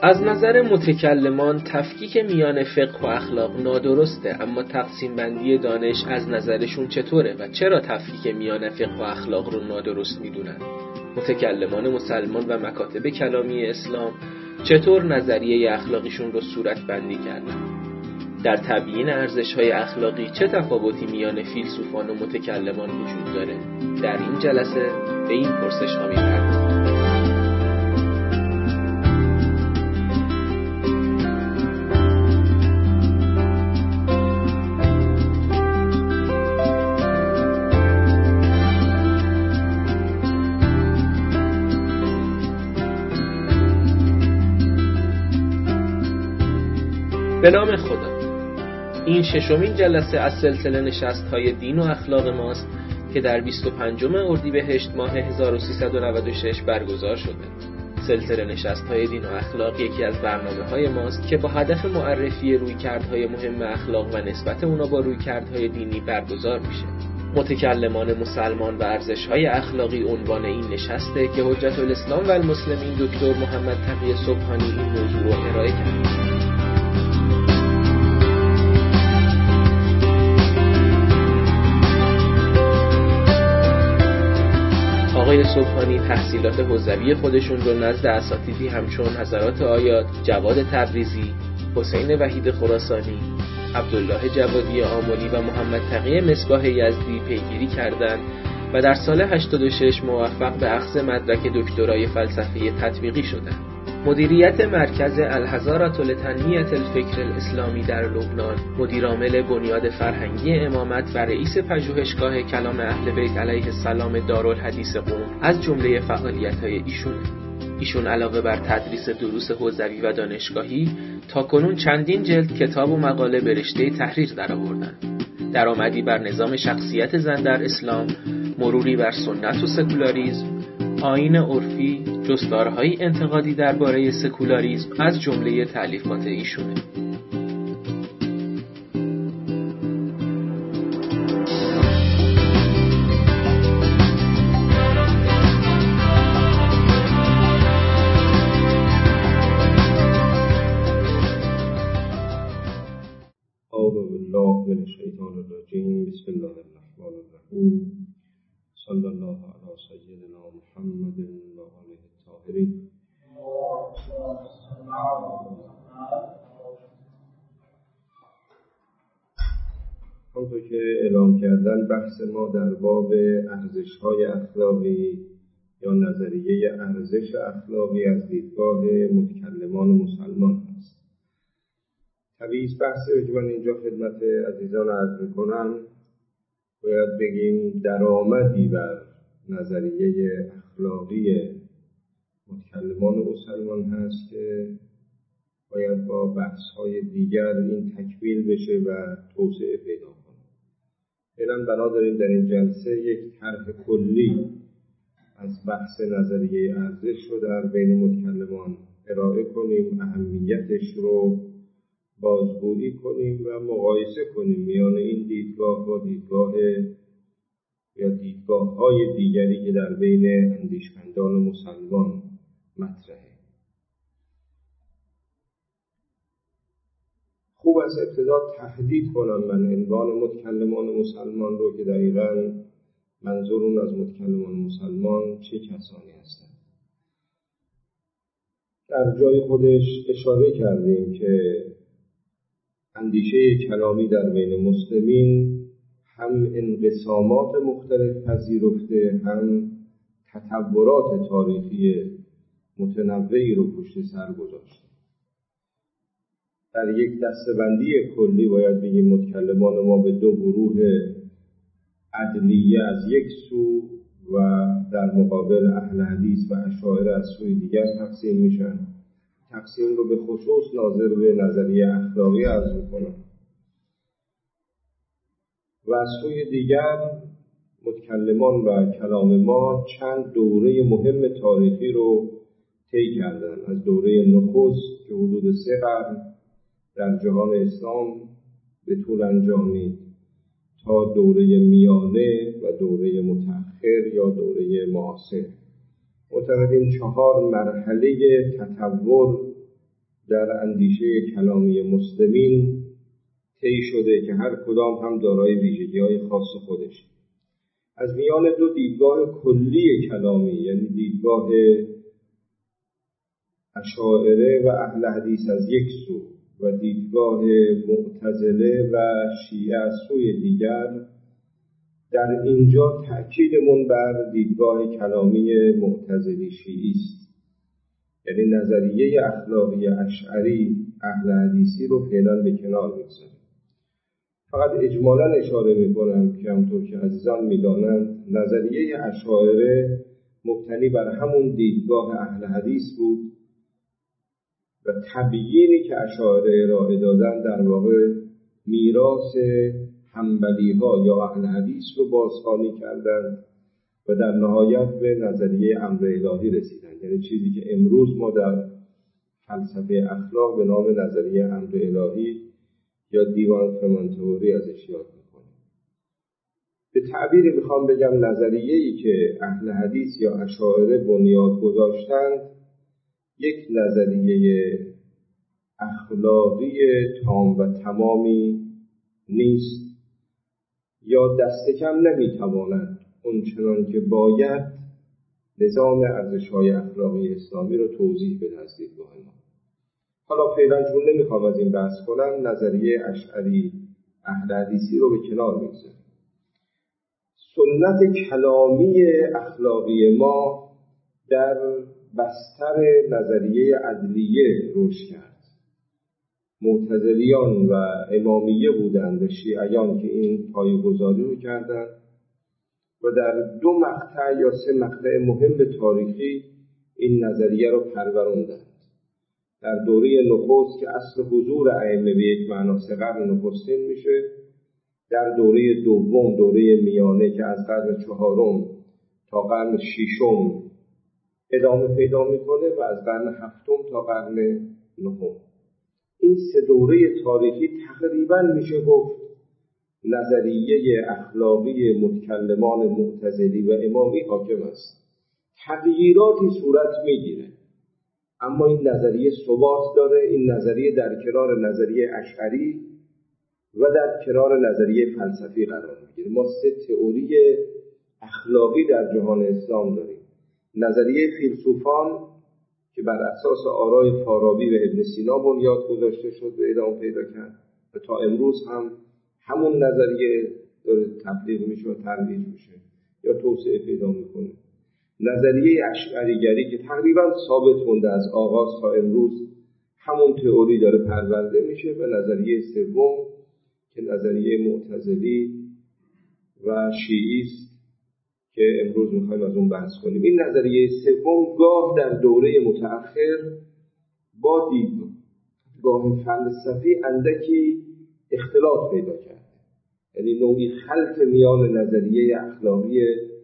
از نظر متکلمان تفکیک میان فقه و اخلاق نادرسته، اما تقسیم بندی دانش از نظرشون چطوره و چرا تفکیک میان فقه و اخلاق رو نادرست میدونن؟ متکلمان مسلمان و مکاتب کلامی اسلام چطور نظریه اخلاقیشون رو صورت بندی کردن؟ در تبیین ارزش‌های اخلاقی چه تفاوتی میان فیلسوفان و متکلمان وجود داره؟ در این جلسه به این پرسش‌ها می‌پردازیم. به نام خدا. این ششمین جلسه از سلسله نشست‌های دین و اخلاق ماست که در 25 اردیبهشت ماه 1396 برگزار شده. سلسله نشست‌های دین و اخلاق یکی از برنامه‌های ماست که با هدف معرفی رویکردهای مهم اخلاق و نسبت اونا با رویکردهای دینی برگزار میشه. متکلمان مسلمان و ارزش‌های اخلاقی عنوان این نشسته که حجت الاسلام و المسلمین دکتر محمد تقی سبحانی این موضوع رو ارائه کرد. آقای سبحانی تحصیلات حوزوی خودشون رو نزد اساتیدی همچون حضرات آیات، جواد تبریزی، حسین وحید خراسانی، عبدالله جوادی آملی و محمد تقی مصباح یزدی پیگیری کردند و در سال 86 موفق به اخذ مدرک دکترای فلسفه تطبیقی شدند. مدیریت مرکز الحضارة لتنمیة الفکر الاسلامی در لبنان، مدیرعامل بنیاد فرهنگی امامت و رئیس پژوهشگاه کلام اهل بیت علیه السلام دارالحدیث قم از جمله فعالیت‌های ایشون علاوه بر تدریس دروس حوزوی و دانشگاهی تاکنون چندین جلد کتاب و مقاله به رشته تحریر درآوردند. درآمدی بر نظام شخصیت زن در اسلام، مروری بر سنت و سکولاریسم، آیین عرفی، جستارهای انتقادی درباره سکولاریسم از جمله تألیفات ایشونه. اعوذ بالله من الشیطان الرجیم. بسم الله الرحمن الرحیم. صلی الله علی سیدنا محمد و آله الطاهرین. همونطور که اعلام کردن بحث ما در باب ارزش‌های اخلاقی یا نظریه ارزش اخلاقی از دیدگاه متکلمان مسلمان است. طبیعی بحثی که من اینجا خدمت عزیزان عرض می‌کنم باید بگیم درآمدی بر نظریه اخلاقی متکلمان مسلمان هست که باید با بحث‌های دیگر این تکمیل بشه و توسعه پیدا کنه. فعلا بنا داریم در این جلسه یک طرح کلی از بحث نظریه ارزش رو در بین متکلمان ارائه کنیم، اهمیتش رو بازگویی کنیم و مقایسه کنیم میان این دیدگاه و دیدگاه‌های دیگری که در بین اندیشمندان مسلمان مطرحه. خوب از ابتدا تحدید کنم من عنوان متکلمان مسلمان رو که دقیقاً منظور اون از متکلمان مسلمان چه کسانی هستند. در جای خودش اشاره کردیم که اندیشه کلامی در بین مسلمین هم انقسامات مختلف پذیرفته، هم تطورات تاریخی متنوعی رو پشت سر گذاشته. در یک دسته‌بندی کلی باید بگیم متکلمان ما به دو گروه عدلیه از یک سو و در مقابل اهل حدیث و اشاعره از سوی دیگر تقسیم میشن. تقسیم رو به خصوص ناظر به نظریه اخلاقی عرض میکنم. و از سوی دیگر متکلمان و کلام ما چند دوره مهم تاریخی رو طی کردن. از دوره نخست که حدود 3 قرن در جهان اسلام به طول انجامید تا دوره میانه و دوره متأخر یا دوره معاصر. معتقدیم 4 مرحله تطور در اندیشه کلامی مسلمین طی شده که هر کدام هم دارای ویژگی‌های خاص خودش. از میان دو دیدگاه کلی کلامی، یعنی دیدگاه اشاعره و اهل حدیث از یک سو و دیدگاه معتزله و شیعه از سوی دیگر، در اینجا تأکیدمون بر دیدگاه کلامی معتزلی شیعی است. یعنی نظریه اخلاقی اشعری اهل حدیثی رو فعلا به کنار می‌گذاریم. فقط اجمالاً اشاره می‌کنم که همونطور که عزیزان می‌دانند نظریه اشاعره مبتنی بر همون دیدگاه اهل حدیث بود و تبیینی که اشاعره ارائه دادن در واقع میراث حنبلی‌ها یا اهل حدیث رو بازخوانی کردند و در نهایت به نظریه امر الهی رسیدند. یعنی چیزی که امروز ما در فلسفه اخلاق به نام نظریه امر الهی یا دیوان فرمانتوری ازش یاد میکنیم. به تعبیری میخوام بگم نظریه‌ای که اهل حدیث یا اشاعره بنیاد گذاشتند یک نظریه اخلاقی تام و تمامی نیست یا دست کم نمیتواند اونچنان که باید نظام ارزش‌های اخلاقی اسلامی رو توضیح بده از دیدگاه ما. حالا فعلا چون نمیخوام از این بحث کنم، نظریه اشعری اهل حدیثی رو به کنار میگذاریم. سنت کلامی اخلاقی ما در بستر نظریه عدلیه رشد کرد. معتزلیان و امامیه بودند و شیعیان که این پایه‌گذاری رو کردند و در دو مقطع یا سه مقطع مهم تاریخی این نظریه رو پروراندند. در دوره نخست که اصل حضور ائمه به یک معنا سه قرن نخستین میشه، در دوره دوم، دوره میانه که از قرن چهارم تا قرن ششم ادامه پیدا میکنه و از قرن هفتم تا قرن نهم. این سه دوره تاریخی تقریبا میشه گفت نظریه اخلاقی متکلمان معتزلی و امامی حاکم است. تغییراتی صورت میگیره اما این نظریه ثبات داره. این نظریه در کنار نظریه اشعری و در کنار نظریه فلسفی قرار میگیره. ما سه تئوری اخلاقی در جهان اسلام داریم. نظریه فیلسوفان که بر اساس آرای فارابی و ابن سینا بنیاد گذاشته شد و ادامه پیدا کرد و تا امروز هم همون نظریه داره تبلیغ میشه و ترویج میشه یا توسعه پیدا میکنه. نظریه اشعریگری که تقریبا ثابت مونده از آغاز تا امروز همون تئوری داره پرورده میشه و نظریه سوم که نظریه معتزلی و شیعی است که امروز میخوایم از اون بحث کنیم. این نظریه سوم گاه در دوره متأخر با دیدگاه فلسفی اندکی اختلاط پیدا کرد. یعنی نوعی خلط میان نظریه اخلاقی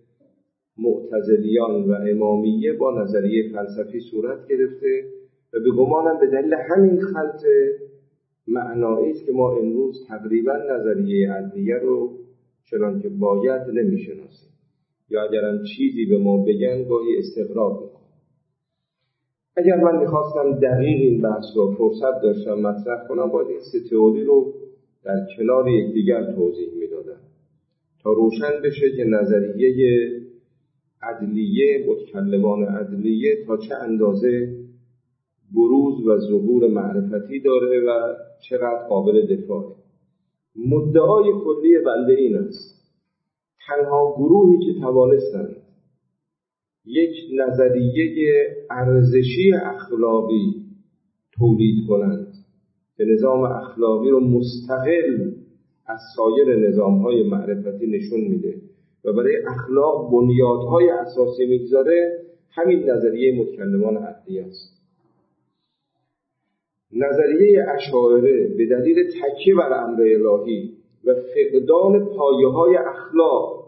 معتزلیان و امامیه با نظریه فلسفی صورت گرفته و به گمانم به دلیل همین خلط معنایی است که ما امروز تقریبا نظریه عدلیه رو چنان که باید نمیشناسیم یا اگرم چیزی به ما بگن گاهی استغراب میکنم. اگر من میخواستم دقیق این بحث رو فرصت داشتم مطرح کنم باید این سه تئوری رو در کنار یکدیگر توضیح میدادم تا روشن بشه که نظریه عدلیه، متکلمان عدلیه تا چه اندازه بروز و ظهور معرفتی داره و چقدر قابل دفاعه. مدعای کلی بنده این است: تنها گروهی که توانستند یک نظریه ارزشی اخلاقی تولید کنند که نظام اخلاقی رو مستقل از سایر نظام‌های معرفتی نشون میده و برای اخلاق بنیادهای اساسی میگذاره، همین نظریه متکلمان عدلیه است. نظریه اشاعره به دلیل تکیه بر امر الهی و فقدان پایه‌های اخلاق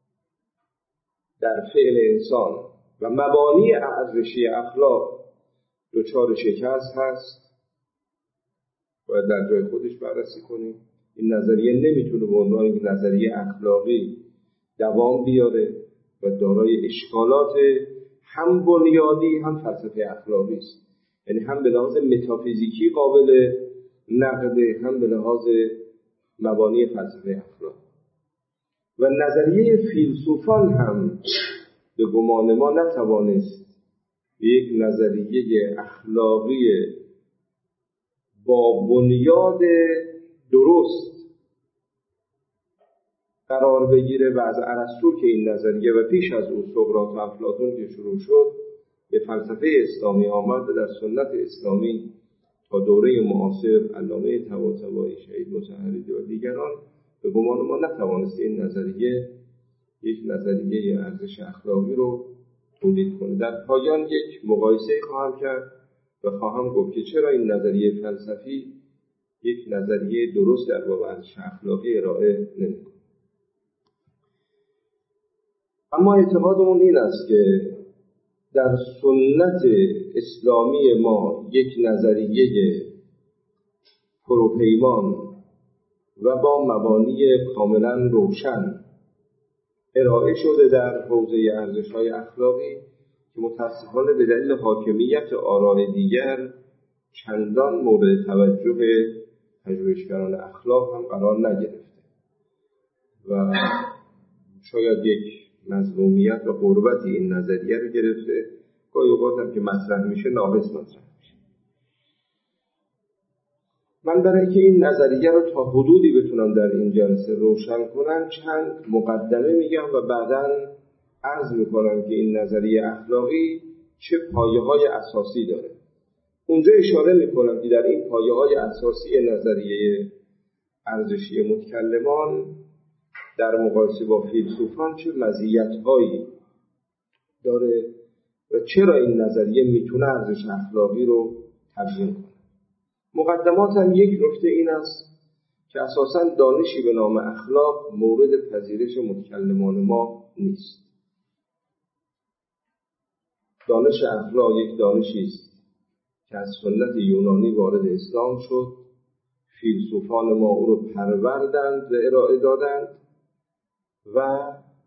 در فعل انسان و مبانی ارزشی اخلاق دچار شکست هست. باید در جای خودش بررسی کنیم. این نظریه نمیتونه به عنوان یک نظریه اخلاقی دوام بیاره و دارای اشکالات هم بنیادی هم فلسفه اخلاقی است. یعنی هم به لحاظ متافیزیکی قابل نقده، هم به لحاظ مبانی فلسفه اخلاق. و نظریه فیلسوفان هم به گمان ما نتوانست یک نظریه اخلاقی با بنیاد درست قرار بگیره و از ارسطو که این نظریه و پیش از او سقراط و افلاطون که شروع شد به فلسفه اسلامی آمد و در سنت اسلامی تا دوره معاصر علامه طباطبایی، شهید مطهری و دیگران به گمان ما نتوانست این نظریه یک نظریه ارزش اخلاقی رو تولید کنه. در پایان یک مقایسه خواهم کرد و خواهم گفت که چرا این نظریه فلسفی یک نظریه درست در باب ارزش اخلاقی ارائه نمی‌کنه. اما اعتقادمون این است که در سنت اسلامی ما یک نظریه پروپیمان و با مبانی کاملا روشن ارائه شده در حوزه ارزش‌های اخلاقی که متأسفانه به دلیل حاکمیت آراء دیگر چندان مورد توجه پژوهشگران اخلاق هم قرار نگرفته و شاید یک مظلومیت و غربت این نظریه رو گرفته. گاهی اوقات هم که مطرح میشه ناقص مطرح میشه. من برای اینکه این نظریه رو تا حدودی بتونم در این جلسه روشن کنم چند مقدمه میگم و بعداً عرض میکنم که این نظریه اخلاقی چه پایه‌های اساسی داره. اونجا اشاره میکنم که در این پایه‌های اساسی نظریه ارزشی متکلمان در مقایسه با فیلسوفان چه مزیت‌هایی داره و چرا این نظریه میتونه ارزش اخلاقی رو تبیین کنه. مقدمات هم یک نکته این است که اساساً دانشی به نام اخلاق مورد پذیرش متکلمان ما نیست. دانش اخلاق یک دانشی است که از سنت یونانی وارد اسلام شد. فیلسوفان ما او رو پروردند و ارائه دادند و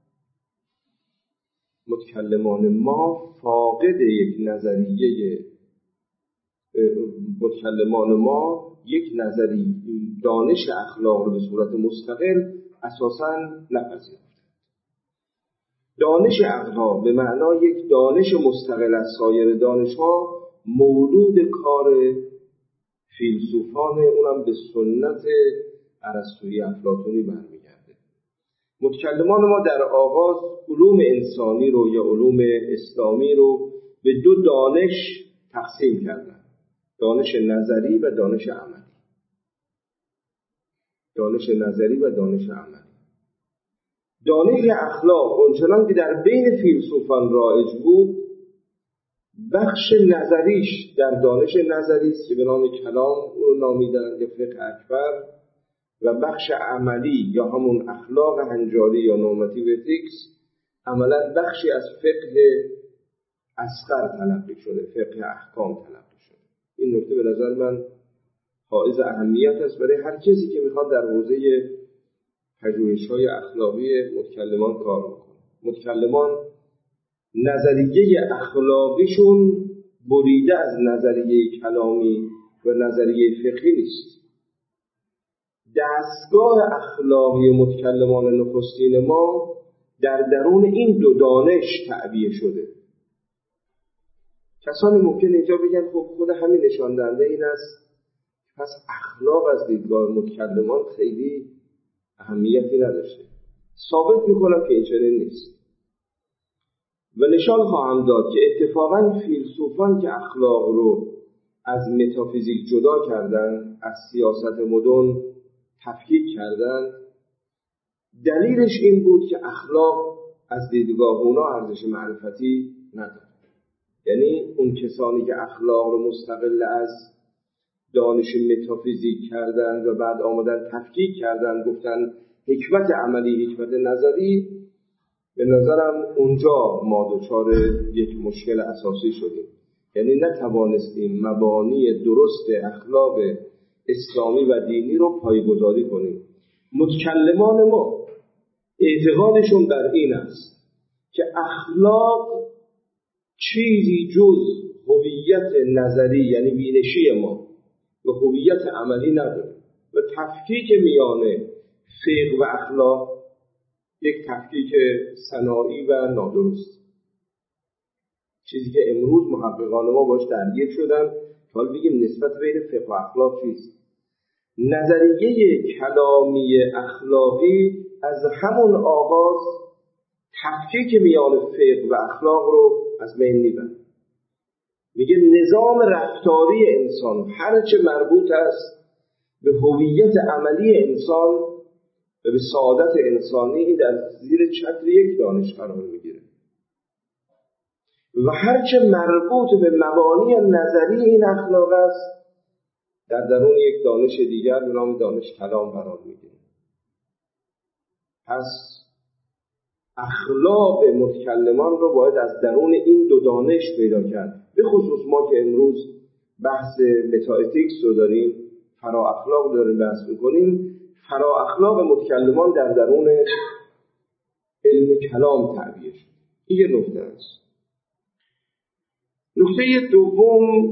متکلمان ما فاقد یک نظریه دانش اخلاق رو به صورت مستقل اساساً نپذیرفتند. دانش اخلاق به معنای یک دانش مستقل از سایر دانش‌ها مولود کار فیلسوفان، اونم به سنت ارسطویی افلاطونی برمیگرده. متکلمان ما در آغاز علوم انسانی رو یا علوم اسلامی رو به دو دانش تقسیم کردن: دانش نظری و دانش عملی. دانش نظری و دانش عملی. دانش اخلاق اونچنان که در بین فیلسوفان رایج بود، بخش نظریش در دانش نظری است که به نام کلام او رو نامیدند یا فقه اکبر، و بخش عملی یا همون اخلاق هنجاری یا نورماتیو اتیکس عملا بخشی از فقه اصغر تلقی شده، فقه احکام تلقی شده. این نکته به نظر من حائز اهمیت است برای هر کسی که میخواد در حوزه پژوهش‌های اخلاقی متکلمان کار بکنه. متکلمان نظریه اخلاقیشون بریده از نظریه کلامی و نظریه فقهی نیست. دستگاه اخلاقی متکلمان نخستین ما در درون این دو دانش تعبیه شده. کسانی ممکن اینجا بگن خب خود همین نشان دهنده این است پس اخلاق از دیدگاه متکلمان خیلی اهمیتی نداشته. ثابت میکنم که این چنین نیست و نشان خواهم داد که اتفاقاً فیلسوفان که اخلاق رو از متافیزیک جدا کردن، از سیاست مدرن تفکیک کردن، دلیلش این بود که اخلاق از دیدگاه اونا ارزش معرفتی نداره. یعنی اون کسانی که اخلاق رو مستقل از دانش متافیزیک کردن و بعد آمدن تفکیک کردن، گفتن حکمت عملی، حکمت نظری، به نظرم اونجا ما دچار یک مشکل اساسی شدیم. یعنی نتوانستیم مبانی درست اخلاق اسلامی و دینی رو پایه‌گذاری کنیم. متکلمان ما اعتقادشون بر این است که اخلاق چیزی جز هویت نظری یعنی بینشی ما و هویت عملی نداره و تفکیک میان فقه و اخلاق یک تفکیک صناعی و نادرست، چیزی که امروز محققان ما باش درگیر شدن. حالا بگیم نسبت بین فقه و اخلاق چیست؟ نظریه کلامی اخلاقی از همون آغاز تفکیک میان فقه و اخلاق رو از بین میبره. میگه نظام رفتاری انسان هرچه مربوط است به هویت عملی انسان و به سعادت انسانی در زیر چتر یک دانش قرار میگیره و هرچه مربوط به مبانی نظری این اخلاق است در درون یک دانش دیگر به نام دانش کلام قرار میگیره. پس اخلاق متکلمان رو باید از درون این دو دانش پیدا کرد. به خصوص ما که امروز بحث متااتیکس رو داریم، فرا اخلاق داریم بحث میکنیم، فرا اخلاق متکلمان در درون علم کلام تعبیر شد. این یه نکته است. نکته دوم،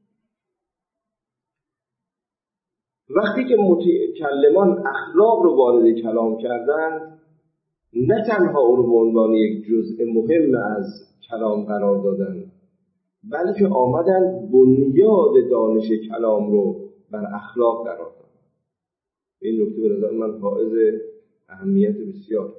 وقتی که متکلمان اخلاق رو وارد کلام کردند، نه تنها او رو به عنوان یک جزء مهم از کلام قرار دادند، بلکه آمدن بنیاد دانش کلام رو بر اخلاق قرار دادند. این نکته به نظر من حائز اهمیت بسیار.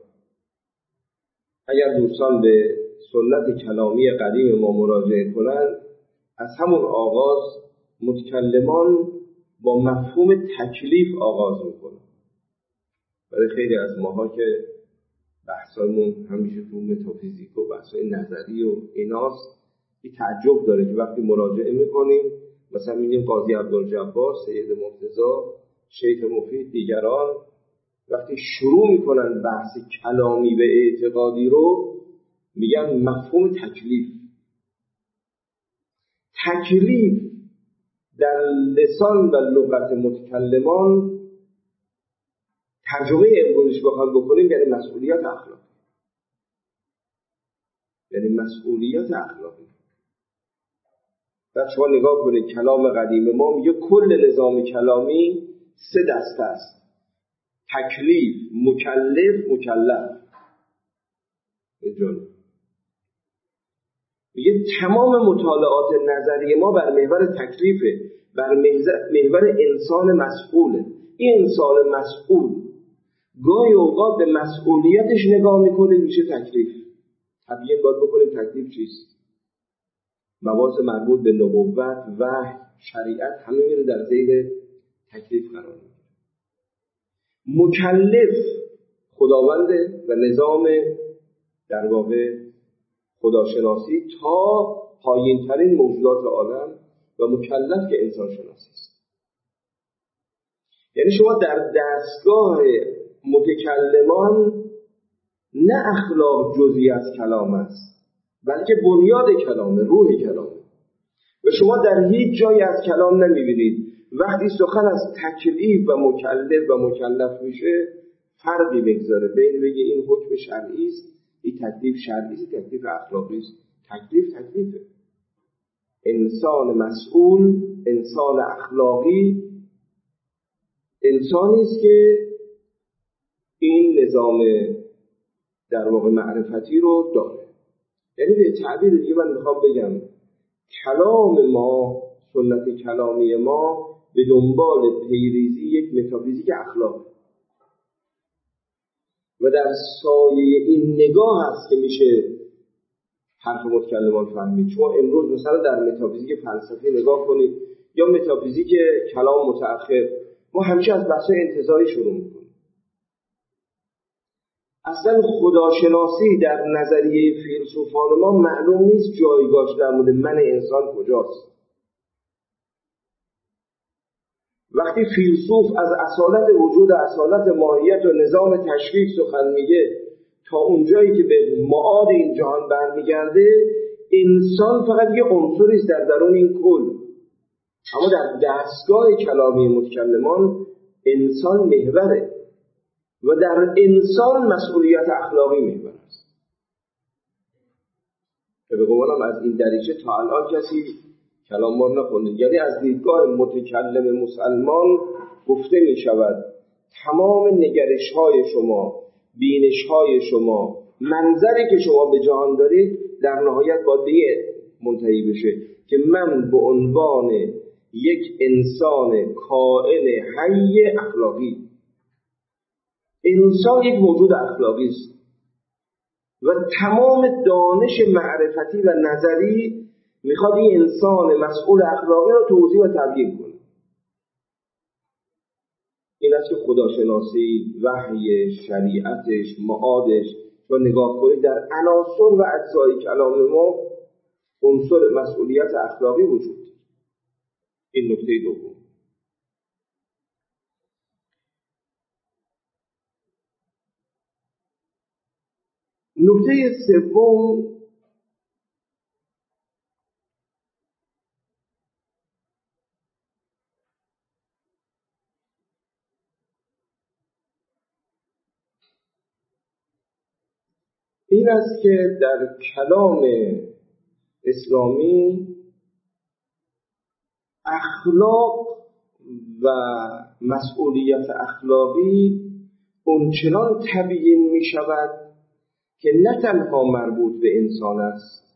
اگر دوستان به سنت کلامی قدیم ما مراجعه کنند، از همون آغاز متکلمان با مفهوم تکلیف آغاز میکنن. برای خیلی از ماها که بحثایمون همیشه تو متافیزیک و بحثای نظری و ایناست، این تعجب داره که وقتی مراجعه میکنیم مثلا میگیم قاضی عبدالجبار، سید مرتضی، شیخ مفید، دیگران وقتی شروع میکنن بحث کلامی و اعتقادی رو میگن مفهوم تکلیف. تکلیف در لسان و لغت متکلمان ترجمه امروزش بخوام بکنیم یعنی مسئولیت اخلاقی. یعنی مسئولیت اخلاقی. بعد شما نگاه کنید کلام قدیم ما میگه کل نظام کلامی 3 دسته است: تکلیف، مکلف، مکلف. میگه تمام مطالعات نظری ما بر محور تکلیفه، بر محور انسان مسئوله. این انسان مسئول گاهی اوقات به مسئولیتش نگاه میکنه میشه تکلیف. طبیعی باید بکنیم تکلیف چیست؟ مباحث مربوط به نبوت، وحی، شریعت همه میره در زیر تکلیف قرار میگیره. مکلف خداونده و نظام در واقع خداشناسی تا پایین ترین موجودات عالم و مکلف که انسان شناسی است. یعنی شما در دستگاه متکلمان نه اخلاق جزئی از کلام است، بلکه بنیاد کلامه، روح کلامه. و شما در هیچ جایی از کلام نمیبینید وقتی سخن از تکلیف و مکلف و مکلف میشه فرقی بگذاره بین بگه این حکم شرعی است، این تکلیف شرعی است، تکلیف اخلاقی است. تکلیف تکلیفه. انسان مسئول، انسان اخلاقی انسانی است که این نظام در واقع معرفتی رو داره. یعنی به تعبیر دیگه من میخوام بگم کلام ما، سنت کلامی ما به دنبال پیریزی یک متافیزیک اخلاق و در سایه این نگاه هست که میشه حرف متکلمان فهمید. شما امروز مثلا در متافیزیک فلسفی نگاه کنید یا متافیزیک کلام متأخر، ما همیشه از بحث انتزاعی شروع میکنیم. اصلا خداشناسی در نظریه فیلسوفان ما معلوم نیست جایگاهش در مورد من انسان کجاست. وقتی فیلسوف از اصالت وجود، اصالت ماهیت و نظام تشریع سخن میگه تا اونجایی که به معاد این جهان برمیگرده، انسان فقط یه عنصری است در درون این کل. اما در دستگاه کلامی متکلمان انسان محوره و در انسان مسئولیت اخلاقی محور است. که به قولم از این دریچه تا الان کسی کلام ما نخونده. یعنی از دیدگاه متکلم مسلمان گفته می شود تمام نگرش های شما، بینش های شما، منظری که شما به جهان دارید در نهایت باید به منتهی بشه که من به عنوان یک انسان کائن حی اخلاقی، انسان یک موجود اخلاقی است و تمام دانش معرفتی و نظری میخواد این انسان مسئول اخلاقی رو توضیح و تبیین کنه. این است که خداشناسی، وحی، شریعتش، معادش و نگاه کنید در عناصر و اجزای کلام ما عنصر مسئولیت اخلاقی وجود داره. این نکته دوم. نکته سوم این است که در کلام اسلامی اخلاق و مسئولیت اخلاقی اونچنان تبیین می شود که نه تنها مربوط به انسان است،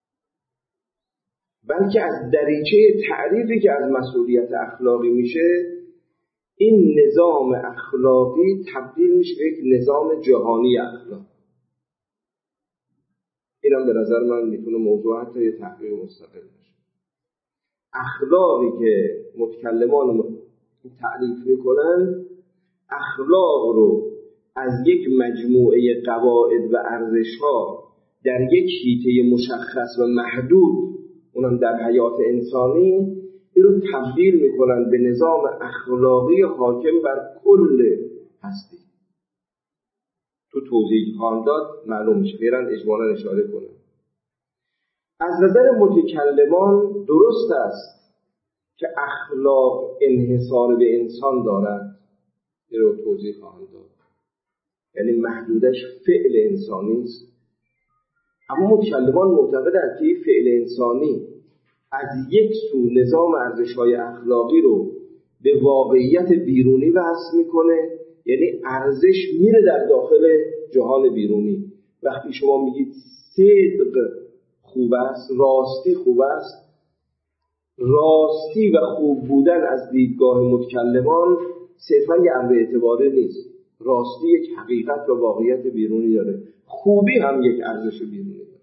بلکه از دریچه تعریفی که از مسئولیت اخلاقی میشه این نظام اخلاقی تبدیل میشه به یک نظام جهانی اخلاق. اینم به نظر من میتونه موضوع حتی یه تحقیق مستقل باشه. اخلاقی که متکلمان تعریف میکنن اخلاق رو از یک مجموعه قواعد و ارزش‌ها در یک حیطه مشخص و محدود، اونم در حیات انسانی، این رو تبدیل میکنن به نظام اخلاقی حاکم بر کل هستی. تو توضیح خواهم داد معلوم میشه، فعلا اجمالا اشاره کنم. از نظر متکلمان درست است که اخلاق انحصار به انسان دارد، این رو توضیح خواهم داد، یعنی محدودش فعل انسانی است. اما متکلمان معتقدند که فعل انسانی از یک سو نظام ارزش‌های اخلاقی رو به واقعیت بیرونی وصل میکنه، یعنی ارزش میره در داخل جهان بیرونی. وقتی شما میگید صدق خوب است، راستی خوب است، راستی و خوب بودن از دیدگاه متکلمان صرفا یه امر اعتباری نیست. راستی یک حقیقت و واقعیت بیرونی داره، خوبی هم یک ارزش بیرونی داره.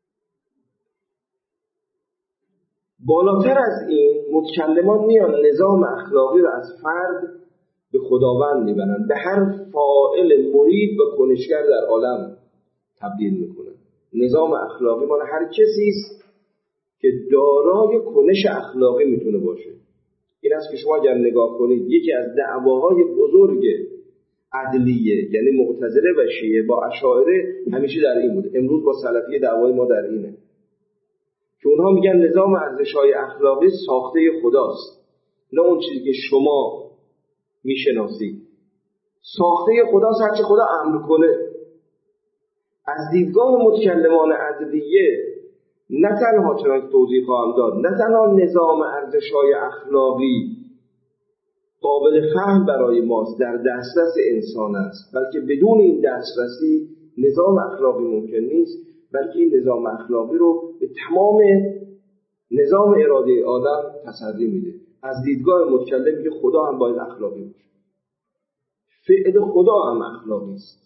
بالاتر از این متکلمان میان نظام اخلاقی رو از فرد به خداوند میبرن، به هر فاعل مرید و کنشگر در عالم تبدیل میکنن. نظام اخلاقی مال هر کسی است که دارای کنش اخلاقی میتونه باشه. این است که شما اگر نگاه کنید یکی از دعواهای بزرگ عدلیه، یعنی معتزله و شیعه با اشاعره همیشه در این بوده. امروز با سلفیه دعوای ما در اینه که اونها میگن نظام ارزش‌های اخلاقی ساخته خداست، نه اون چیزی که شما میشناسید. ساخته خداست، هرچی خدا امر کنه. از دیدگاه متکلمان عدلیه نه تنها چنانکه توضیح خواهم داد، نه تنها نظام ارزش‌های اخلاقی قابل فهم برای ماست، در دسترس انسان است، بلکه بدون این دسترسی نظام اخلاقی ممکن نیست، بلکه این نظام اخلاقی رو به تمام نظام اراده آدم تسری میده. از دیدگاه متکلم میگه خدا هم باید اخلاقی باشه، فعل خدا هم اخلاقی است،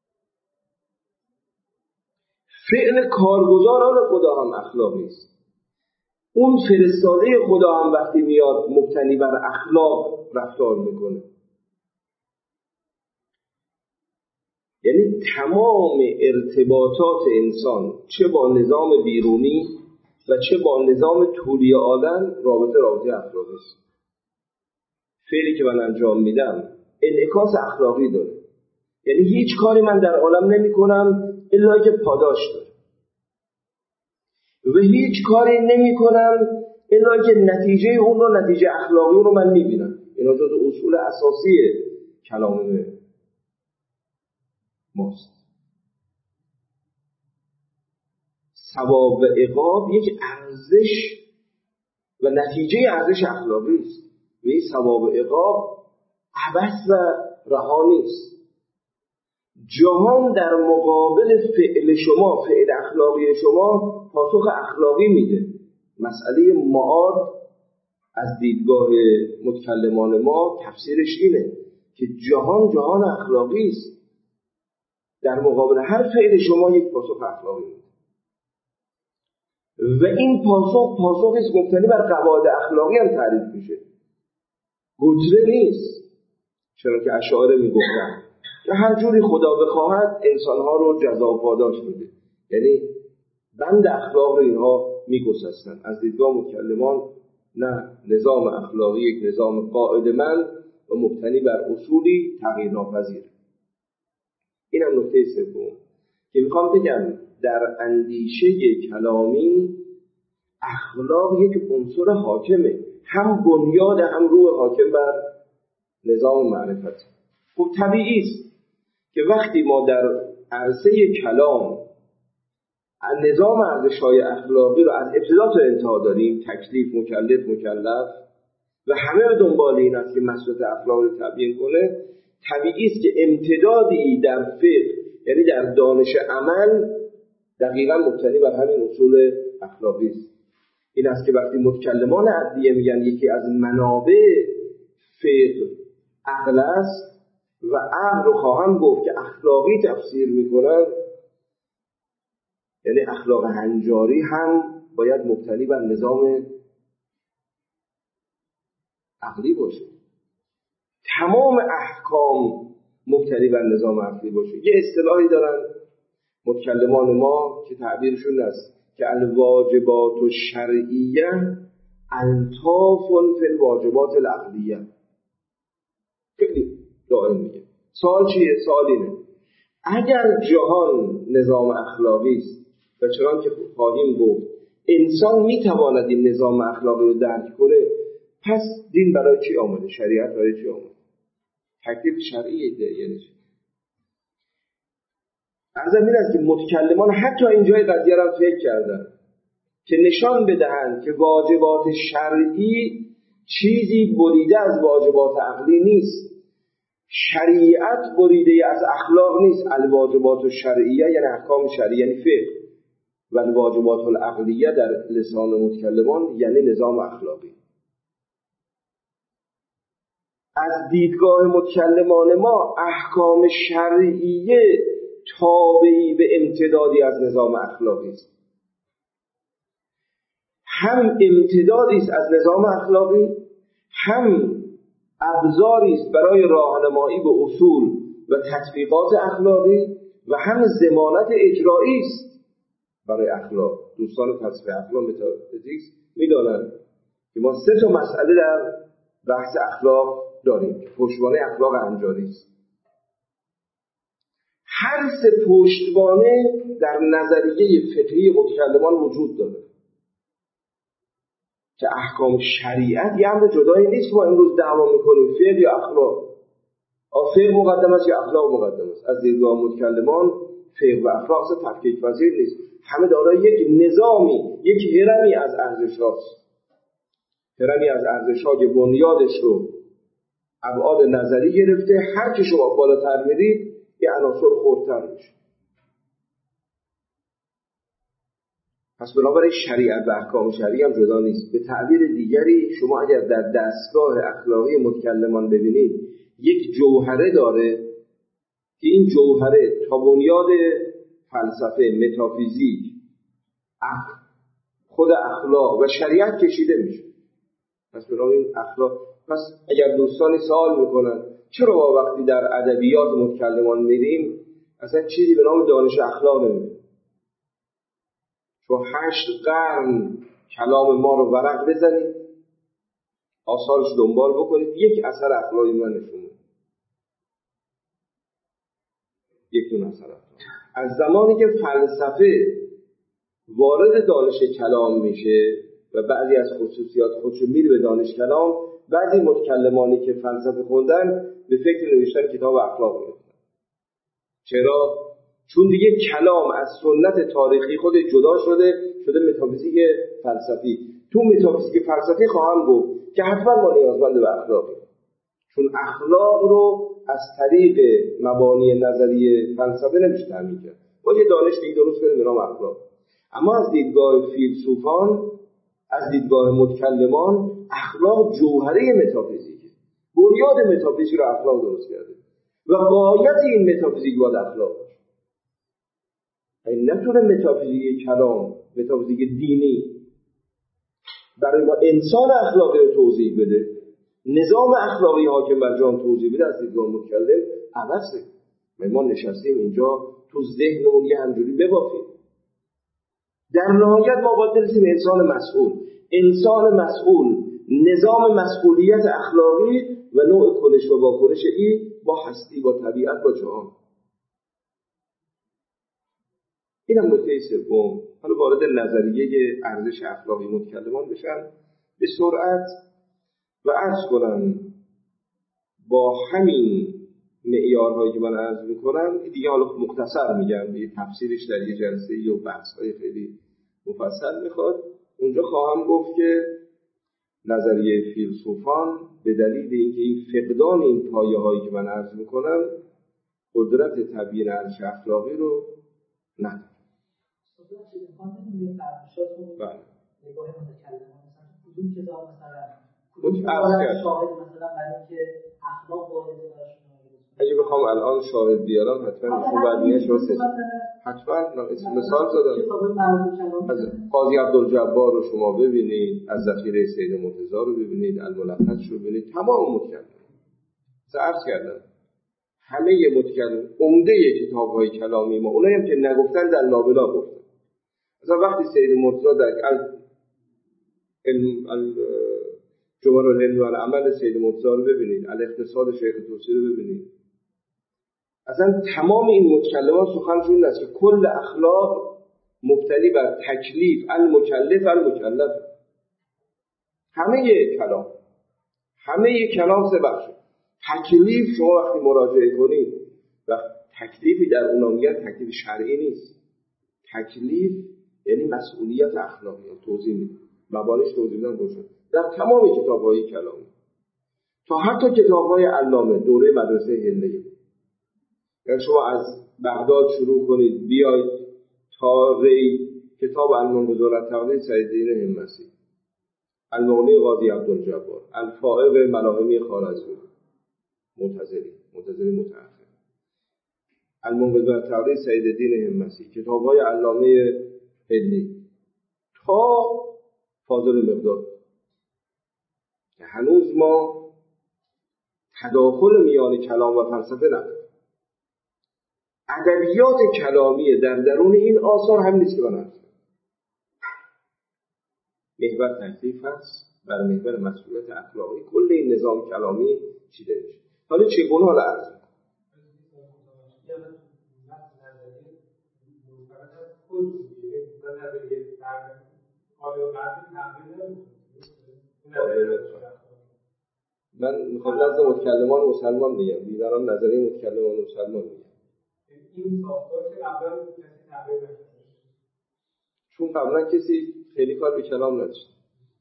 فعل کارگزاران خدا هم اخلاقی است. اون فرستاده خدا هم وقتی میاد مبتنی بر اخلاق رفتار میکنه. یعنی تمام ارتباطات انسان چه با نظام بیرونی و چه با نظام طولی عالم رابطه اخلاقی است. فعلی که من انجام میدم انعکاس اخلاقی داره، یعنی هیچ کاری من در عالم نمی کنم الا که پاداش داره و هیچ کاری نمی کنم الا که نتیجه اون رو، نتیجه اخلاقی اون رو من می بینم. اینا جز اصول اساسی کلام ماست. ثواب و عقاب یک ارزش و نتیجه ارزش اخلاقی است و این ثواب و عقاب عبث و رها نیست. جهان در مقابل فعل شما، فعل اخلاقی شما پاسخ اخلاقی میده. مسئله معاد از دیدگاه متکلمان ما تفسیرش اینه که جهان اخلاقی است، در مقابل هر فعل شما یک پاسخ اخلاقی میده و این پاسخی است مبتنی بر قواعد اخلاقی هم تعریف میشه، گتره نیست. چرا که اشاعره میگفتن که هر جوری خدا بخواهد انسانها رو جزا پاداش میده، یعنی بند اخلاق رو اینها میگسستن. از دیدگاه متکلمان نه، نظام اخلاقی یک نظام قاعده‌مند و مبتنی بر اصولی تغییر ناپذیر. این هم نکته سوم که میخوام بگم در اندیشه کلامی اخلاق یک عنصر حاکمه، هم بنیاد هم روح حاکم بر نظام معرفت. خب طبیعی است که وقتی ما در عرصه کلام نظام ارزش‌های اخلاقی رو از ابتدا تا انتها داریم، تکلیف، مکلف و همه به دنبال این است که مسئله اخلاق رو تبیین کنه، طبیعی است که امتدادی در فقه، یعنی در دانش عمل، دقیقاً مبتنی بر همین اصول اخلاقی است. این است که وقتی متکلمان عدلیه میگن یکی از منابع فقه عقل است و عقل رو خواهم گفت که اخلاقی تفسیر میکنن، یعنی اخلاق هنجاری هم باید مبتنی بر نظام عقلی باشه، تمام احکام مبتنی بر نظام عقلی باشه. یه اصطلاحی دارن متکلمان ما که تعبیرشون است که الواجبات الشرعیه الطاف فی الواجبات العقلیه. خیلی دائم میگه. سوال چیه؟ سوال اینه اگر جهان نظام اخلاقی است و چنان که خواهیم گفت انسان میتواند این نظام اخلاقی رو درک کنه، پس دین برای چی آمده؟ شریعت برای چی آمده؟ تکلیف شرعی یعنی چی؟ عرضم این است که متکلمان حتی اینجای قضیه را فکر کردن که نشان بدهند که واجبات شرعی چیزی بریده از واجبات عقلی نیست، شریعت بریده از اخلاق نیست. الواجبات الشرعیه یعنی احکام شرعی، یعنی فقه، و الواجبات العقلیه در لسان متکلمان یعنی نظام اخلاقی. از دیدگاه متکلمان ما احکام شرعیه تابعی به امتدادی از نظام اخلاقی است، هم امتدادی است از نظام اخلاقی، هم ابزاری است برای راهنمایی به اصول و تطبیقات اخلاقی و هم ضمانت اجرایی است برای اخلاق. دوستان فلسفه اخلاق متافیزیک می‌دانند که ما 3 مسئله در بحث اخلاق داریم که پشتوانه اخلاق هنجاری است. هر 3 پشتوانه در نظریه فقهی متکلمان وجود داره که احکام شریعت یه امر جدایی نیست. ما امروز دعوا میکنیم فقه یا اخلاق، فقه مقدم است یا اخلاق مقدم است. از دیدگاه متکلمان فقه و اخلاق اصلا تفکیک پذیر نیست، همه دارای یک نظامی، یک هرمی از ارزش هاست، هرمی از ارزش ها که بنیادش رو ابعاد نظری گرفته، هر که شما بالاتر میرید یه عناصر خردتر میشه. پس بنابراین شریعت و احکام شرعی هم جدا نیست. به تعبیر دیگری شما اگر در دستگاه اخلاقی متکلمان ببینید یک جوهره داره که این جوهره تا بنیاد فلسفه، متافیزیک، عقل، خود اخلاق و شریعت کشیده میشه. پس بنابراین اخلاق، پس اگر دوستانی سوال میکنن چرا ما وقتی در ادبیات متکلمان میریم اصلا چیزی به نام دانش اخلاق نمیدیم؟ چون 8 قرن کلام ما رو ورق بزنید، آثارش دنبال بکنید، یک اثر اخلاقی من نشون میده، یک دون اثر اخلاقی. از زمانی که فلسفه وارد دانش کلام میشه و بعضی از خصوصیات خودشو میره به دانش کلام، بعضی متکلمانی که فلسفه خوندن به فکر نوشتن کتاب اخلاق میفتن. چرا؟ چون دیگه کلام از سنت تاریخی خود جدا شده متافیزیک فلسفی. تو متافیزیک فلسفی خواهم گفت که حتما ما نیازمند به اخلاقیم، چون اخلاق رو از طریق مبانی نظریه فلسفه نمیشه تعمین کرد. ما یه دانش دیگه درست کنیم به نام اخلاق. اما از دیدگاه فیلسوفان، از دیدگاه متکلمان، اخلاق جوهره متافیزیکه. بنیاد متافیزیک رو اخلاق درست کرده و غایت این متافیزیک باید اخلاق باشه. این نتونه متافیزیک کلام، متافیزیک دینی برای ما انسان اخلاقی رو توضیح بده، نظام اخلاقی حاکم بر جهان توضیح بده، از دیدگاه متکلم عوضه. ما نشستیم اینجا تو ذهنمون یه همجوری ببافیم. در نهایت ما باید برسیم انسان مسئول، نظام مسئولیت اخلاقی و نوع کنش و واکنش این با هستی، با طبیعت، با جهان. این هم نکته سوم. حالا وارد نظریه ارزش اخلاقی متکلمان بشن به سرعت و عرض کنم با همین معیارهایی که من عرض میکنم دیگه. حالا مختصر میگم، دیگه تفسیرش در یه جلسه یا بحث‌های خیلی مفصل میخواد. اونجا خواهم گفت که نظریه فیلسوفان به دلیل اینکه این فقدان این پایه‌هایی که من عرض میکنم قدرت تبیین ارزش اخلاقی رو نداره. بله. نگاه متکلمان مثلا کدوم کتاب مثلا شاهد مثلا برای اینکه اخلاق واحد براشون. اگه بخوام الان شاهد بیارم حتما ایشون بعدیش رو حتما مثال زدم. از قاضی عبدالجبار رو شما ببینید، از ذخیره سید مرتضی رو ببینید، الملخص رو ببینید، تمام متکلم عرض کردم همه متکلم عمده کتاب‌های کلامی ما اونایی هم که نگفتن در لابلا گفتن. مثلا وقتی سید مرتضی در جوهر العلم و العمل سید مرتضی رو ببینید، الاقتصاد شیخ طوسی رو ببینید، اصلا تمام این متکلمان سخنشون این است که کل اخلاق مبتنی بر تکلیف المکلف. همه کلام سه بخشه. تکلیف شما وقتی مراجعه کنید و تکلیفی در اونها میگن تکلیف شرعی نیست. تکلیف یعنی مسئولیت اخلاقی. توضیح میدم، مبانیش توضیح میدم روشن در تمام کتاب‌های کلامی تا حتی کتاب‌های علامه دوره مدرسه هندی. یعنی شما از بغداد شروع کنید بیاید تا ری، کتاب المنقذ التقلید سیدالدین همسی، المغنی قاضی عبدالجبار، الفائق ملاحمی خوارزمی معتزلی متأخر، المنقذ التقلید سیدالدین همسی، کتاب‌های علامه هندی تا فاضل مقداد. هنوز ما تداخل میان کلام و فلسفه نداریم. ادبیات کلامی در درون این آثار هم نیست که بنابراین محور تکلیف هست بر محور مسئولیت اخلاقی. کل این نظام کلامی چیده میشه. حالا چگونه حالا عرض من میخوام نزد متکلمان مسلمان میگم، دیگران نظریه متکلمان مسلمان میگم. این ساختار که قبلا کسی تغییر نکرده، چون قبلا کسی خیلی کار به کلام نداشت.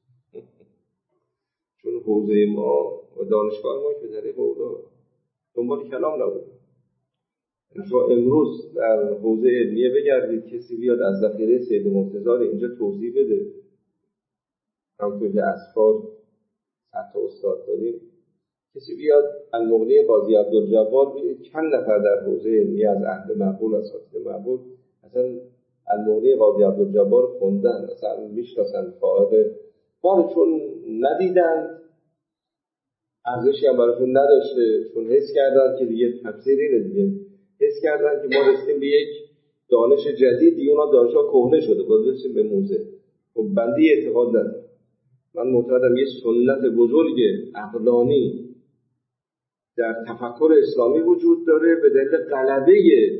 چون حوزه ما و دانشگاه ما که در حوزه دنبال کلام نبود. شما امروز در حوزه علمیه بگردید کسی بیاد از ذخیره سید مرتضی اینجا توضیح بده، همونطور که اسفار حتی استاد داریم، کسی بیاد المغنی قاضی عبدالجبار ببینید چند نفر در حوزه علمیه از اهل معقول، از اساتید معقول اصلا المغنی قاضی عبدالجبار خوندن، اصلا میشناسن فائق، ولی چون ندیدن ارزشی هم براشون نداشته، چون حس کردن که دیگه تفسیر اینه دیگه، حس کردن که ما رسیدیم به یک دانش جدیدی، اونا دانش‌ها کهنه شده، باید رسیم به موزه. خب بنده اعتقاد ندارم. من معتقدم یه سنت بزرگ عقلانی در تفکر اسلامی وجود داره به دلیل غلبه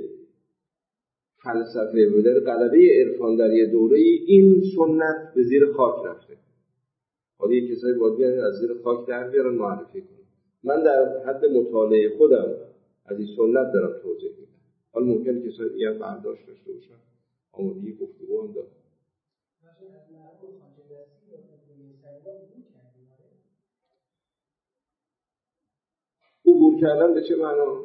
فلسفه، به دلیل غلبه عرفان در یه دوره‌ای این سنت به زیر خاک رفته. حالا یه کسایی باید بیان از زیر خاک در بیارن معرفی کنن. من در حد مطالعه خودم از این سنت دارم توضیح میدم. حالا ممکنه کسایی دیگه هم برداشت داشته باشن، آمادگی گفتگو هم دارن. عبور کردن به چه معنا؟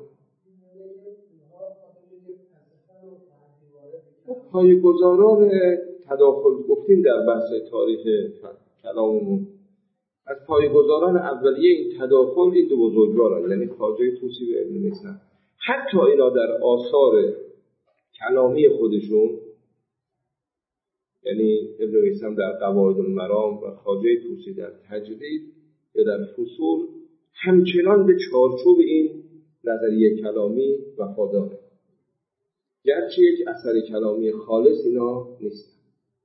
پایه‌گذاران تداخل گفتیم در بحث تاریخ کلاممون، از پایه‌گذاران اولیه این تداخل این دو بزرگوارن، یعنی خواجه طوسی و ابن میثم. حتی اینا در آثار کلامی خودشون، یعنی ابن میثم در قواعد المرام و خواجه طوسی در تجرید یا در فصول، همچنان به چارچوب این نظریه کلامی وفاداره، گرچه یک اثر کلامی خالص اینا نیست.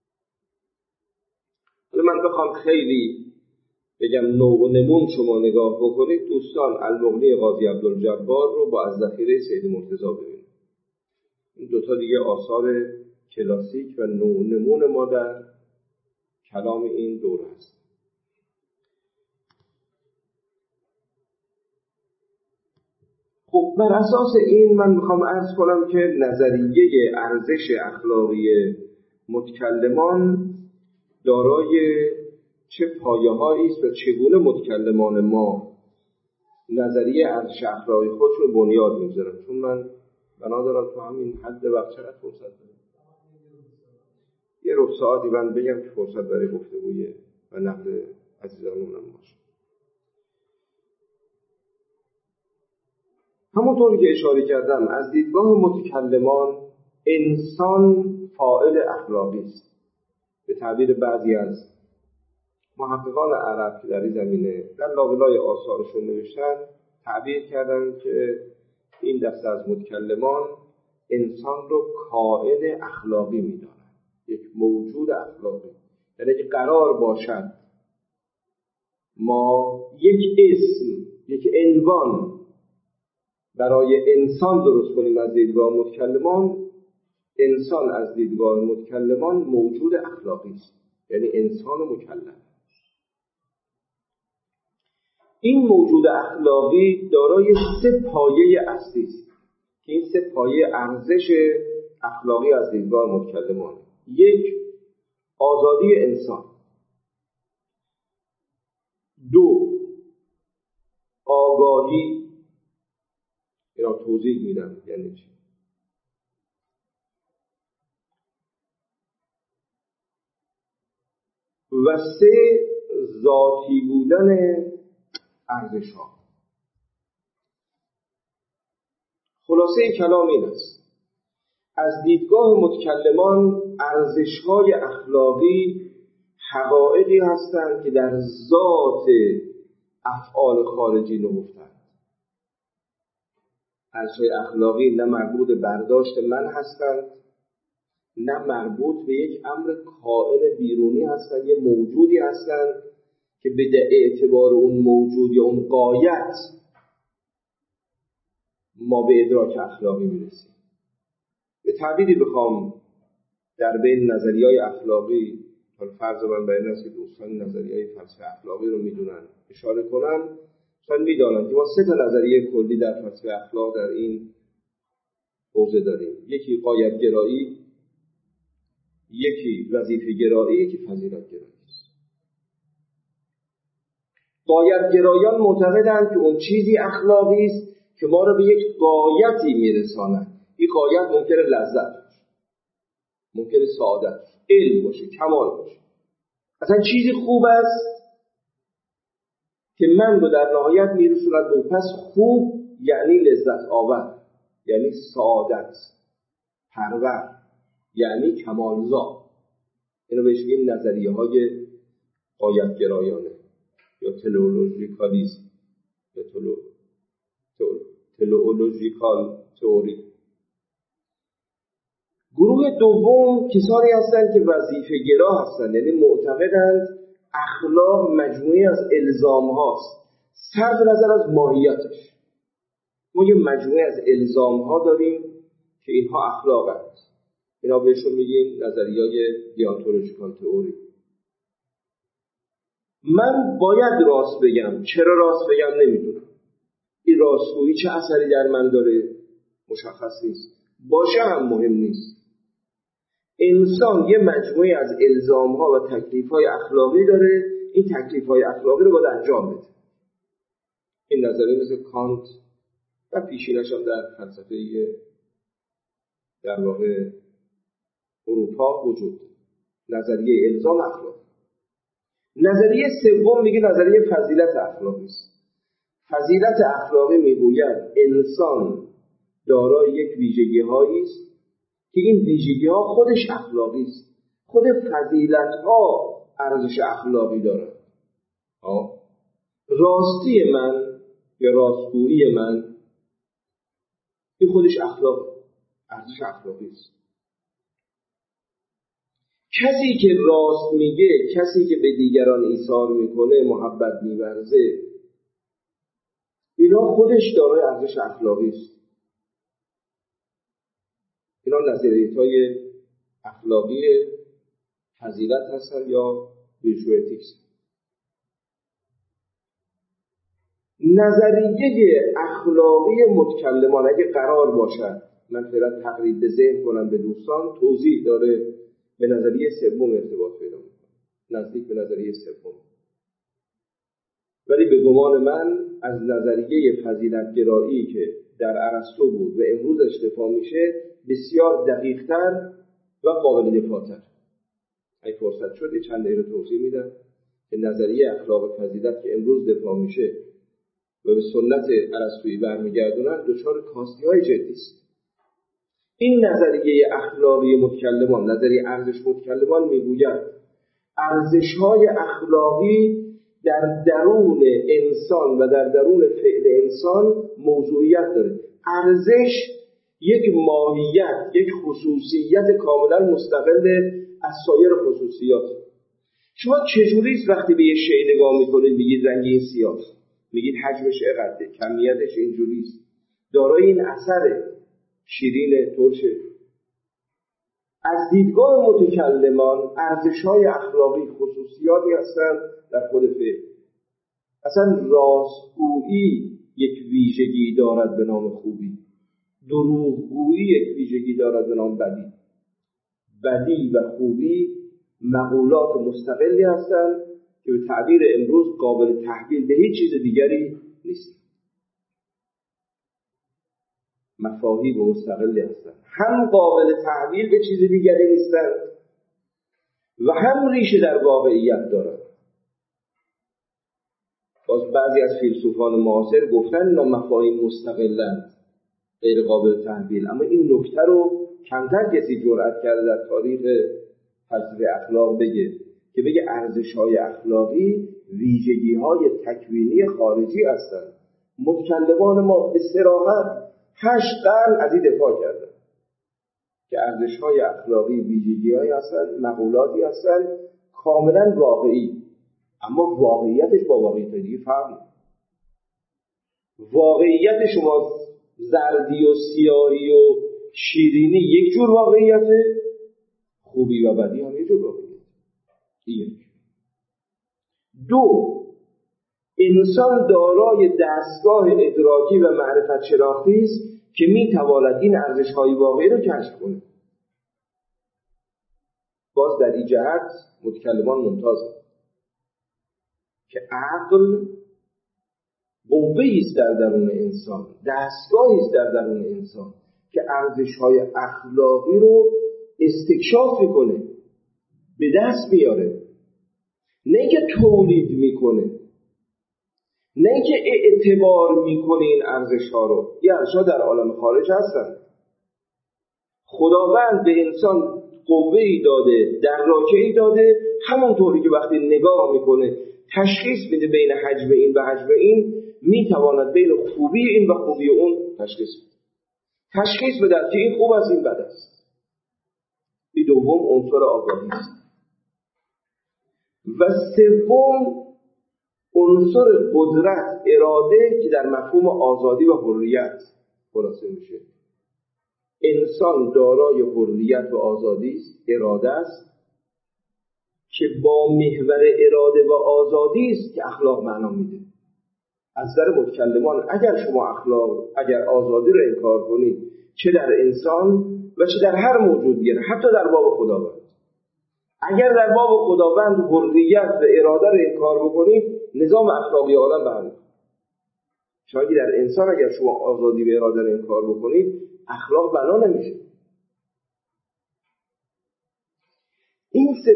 حالا من بخوام خیلی بگم نوع و نمون شما نگاه بکنید، دوستان المغنی قاضی عبدالجبار رو با از ذخیره سید مرتضی ببینید. این دوتا دیگه آثار کلاسیک و نوع و نمون ما در کلام این دوره است. خب بر اساس این من میخوام عرض کنم که نظریه ارزش اخلاقی متکلمان دارای چه پایه‌هایی است و چگونه متکلمان ما نظریه ارزش اخلاقی خودشون رو بنیاد میذارن. چون من بنا دارم تو همین حد وقت چقدر فرصت دارم، یه ربع ساعتی من بگم که فرصت برای گفتگوی و نقد عزیزانمون باشه. همونطوری که اشاره کردم، از دیدگاه متکلمان انسان فاعل اخلاقی است. به تعبیر بعضی از محققان عرب که در این زمینه در لابلای آثارشون نوشتن، تعبیر کردن که این دسته از متکلمان انسان رو کائن اخلاقی می‌دانند، یک موجود اخلاقی. یعنی که قرار باشد ما یک اسم، یک عنوان برای انسان درست کنیم از دیدگاه متکلمان، انسان از دیدگاه متکلمان موجود اخلاقی است، یعنی انسان مکلف. این موجود اخلاقی دارای 3 پایه اصلی است که این 3 پایه ارزش اخلاقی از دیدگاه متکلمان. 1. آزادی انسان. 2. آگاهی. اینا توضیح میدم یعنی چی. و 3. ذاتی بودن ارزش ها. خلاصه کلام این است: از دیدگاه متکلمان ارزش های اخلاقی حقایقی هستند که در ذات افعال خارجی نهفتند. ارزش‌های اخلاقی نه مربوط به برداشت من هستند، نه مربوط به یک امر کائن بیرونی هستند، یه موجودی هستند که به اعتبار اون موجود یا اون غایت ما به ادراک اخلاقی میرسیم. به تعبیری بخوام در بین نظریه‌های اخلاقی، فرض من بر این است که دوستان نظریه‌های فلسفه اخلاقی رو میدونن، اشاره کنم، مثلا میدانم که ما 3 نظریه کلی در فلسفه اخلاق در این حوزه داریم. یکی غایت گرایی، یکی وظیفه گرایی، یکی فضیلت گرایی. غایت گرایان معتقدند که اون چیزی اخلاقی است که ما رو به یک غایتی میرساند. این غایت ممکنه لذت باشه، ممکنه سعادت، علم باشه، کمال باشه. اصلا چیزی خوب است که من رو در نهایت میرسوند به پس خوب یعنی لذت آور، یعنی سعادت پرور، یعنی کمالزا. اینو بهش میگیم نظریه های غایت گرایانه یا تئولوژیکالیسم یا تئولوژیکال تئوری. گروه دوم کسانی هستند که وظیفه گرا هستند، یعنی معتقدند اخلاق مجموعی از الزام هاست صرف نظر از ماهیتش. ما یه مجموعه از الزام ها داریم که اینها اخلاق هست. اینا بهشون میگیم نظریه‌های دیانتولوژیکال تئوری. من باید راست بگم، چرا راست بگم نمیدونم. این راستگویی چه اثری در من داره مشخص نیست. باشه هم مهم نیست. انسان یه مجموعه از الزام‌ها و تکلیف‌های اخلاقی داره، این تکلیف‌های اخلاقی رو باید انجام بده. این نظریه مثل کانت و پیشینش هم در فلسفه در واقع اروپا وجود داره. نظریه الزام اخلاقی. نظریه سوم میگه نظریه فضیلت اخلاقی است. فضیلت اخلاقی میگوید انسان دارای یک ویژگی‌هایی است که این ویژگی‌ها خودش اخلاقی است. خود فضیلت‌ها ارزش اخلاقی دارند. راستی من یا راستگویی من این خودش ارزش اخلاقی است. کسی که راست میگه، کسی که به دیگران ایثار میکنه، محبت می‌ورزه، اینا خودش دارای ارزش اخلاقی است. اینا نظریه‌های اخلاقی فضیلت هستن یا ویرچو اتیکس. نظریه اخلاقی متکلمان اگه قرار باشد، من فعلا تقریب به ذهن کنم به دوستان، توضیح داره به نظریه سوم ارتباط پیدا می‌کنه، نزدیک به نظریه سوم. ولی به گمان من از نظریه فضیلت‌گرایی که در ارسطو بود و امروز اشتفا میشه بسیار دقیق‌تر و قابل دفاع‌تر. اگه فرصت شد چند دقیقه توضیح میدم که نظریه اخلاق فضیلت که امروز دفاع میشه و به سنت ارسطویی برمیگردونن دچار کاستی‌های جدی است. این نظریه اخلاقی متکلمان، نظریه ارزش متکلمان میگوید ارزش‌های اخلاقی در درون انسان و در درون فعل انسان موضوعیت داره. ارزش یک ماهیت، یک خصوصیت کاملا مستقل از سایر خصوصیات. شما چجوری وقتی به یه شی نگاه میکنید میگید رنگ این سیاه، میگید حجمش اینقدره، کمیتش اینجوریست، دارای این اثر شیرین ترشه. از دیدگاه متکلمان ارزش‌های اخلاقی خصوصیاتی هستند در خود فعل. اصلا راستگویی یک ویژگی دارد به نام خوبی، دروغگویی یک ویژگی دارد به نام بدی. بدی و خوبی مقولات مستقلی هستند که به تعبیر امروز قابل تحویل به هیچ چیز دیگری نیست. مفاهیم مستقلی هستند، هم قابل تحویل به چیز دیگری نیستند و هم ریشه در واقعیت دارند. باز بعضی از فیلسوفان معاصر گفتن اینا مفاهیم مستقلند، غیر قابل تحویل، اما این نکته رو کمتر کسی جرأت کرده در تاریخ فلسفه اخلاق بگه ارزش‌های اخلاقی ویژگی‌های تکوینی خارجی هستند. متکلمان ما به صراحت 8 قرن از این دفاع کردن که ارزش‌های اخلاقی ویژگی‌هایی هستند، مقولاتی هستند کاملا واقعی، اما واقعیتش با واقعیت دیگه فرق داره. واقعیت شما زردی و سیاهی و شیرینی یک جور واقعیته، خوبی و بدی هم یک جور واقعیته. یک. 2. انسان دارای دستگاه ادراکی و معرفت شناختی است که میتواند این ارزش‌های واقعی را کشف کند. باز در این جهت متکلمان ممتازند که عقل قوه‌ای است در درون انسان، دستگاهی است در درون انسان که ارزش‌های اخلاقی رو استکشاف میکنه، به دست میاره، نه که تولید میکنه، نه که اعتبار میکنه این ارزش‌ها رو. این ارزش‌ها در عالم خارج هستن. خداوند به انسان قوه‌ای داده، دراکه‌ای داده، همونطوری که وقتی نگاه میکنه تشخیص میده بین حجم این و حجم این، میتواند بین خوبی این و خوبی اون تشخیص بده که این خوب است این بد است. این دوم عنصر آگاهی است. و سوم عنصر قدرت، اراده که در مفهوم آزادی و حریت خلاصه میشه. انسان دارای حریت و آزادی است، اراده است که با محور اراده و آزادی است که اخلاق معنا میده. از نظر متکلمان اگر شما اگر آزادی رو انکار کنید، چه در انسان و چه در هر موجود دیگر، حتی در باب خداوند، اگر در باب خداوند حریت و اراده رو انکار بکنید، نظام اخلاقی عالم به هم. شاید در انسان اگر شما آزادی و اراده رو انکار بکنید، اخلاق بنا نمیشه. این سه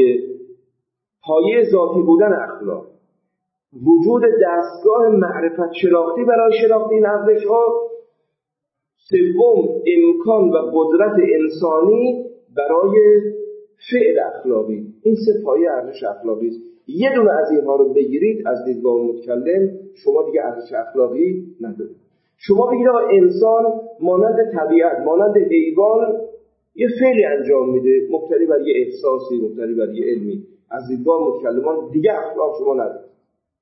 پایه ذاتی بودن اخلاق، وجود دستگاه معرفت شناختی برای شناخت این ارزش‌ها، سوم امکان و قدرت انسانی برای فعل اخلاقی. این سه پایه ارزش اخلاقی است. یه دونه از اینها رو بگیرید از دیدگاه متکلم، شما دیگه ارزش اخلاقی ندارید. شما بگید آقا انسان مانند طبیعت، مانند حیوان یه فعلی انجام میده مبتنی بر یه احساسی، مبتنی بر یه علمی، از دیدگاه متکلمان دیگه اخلاق شما ندارید.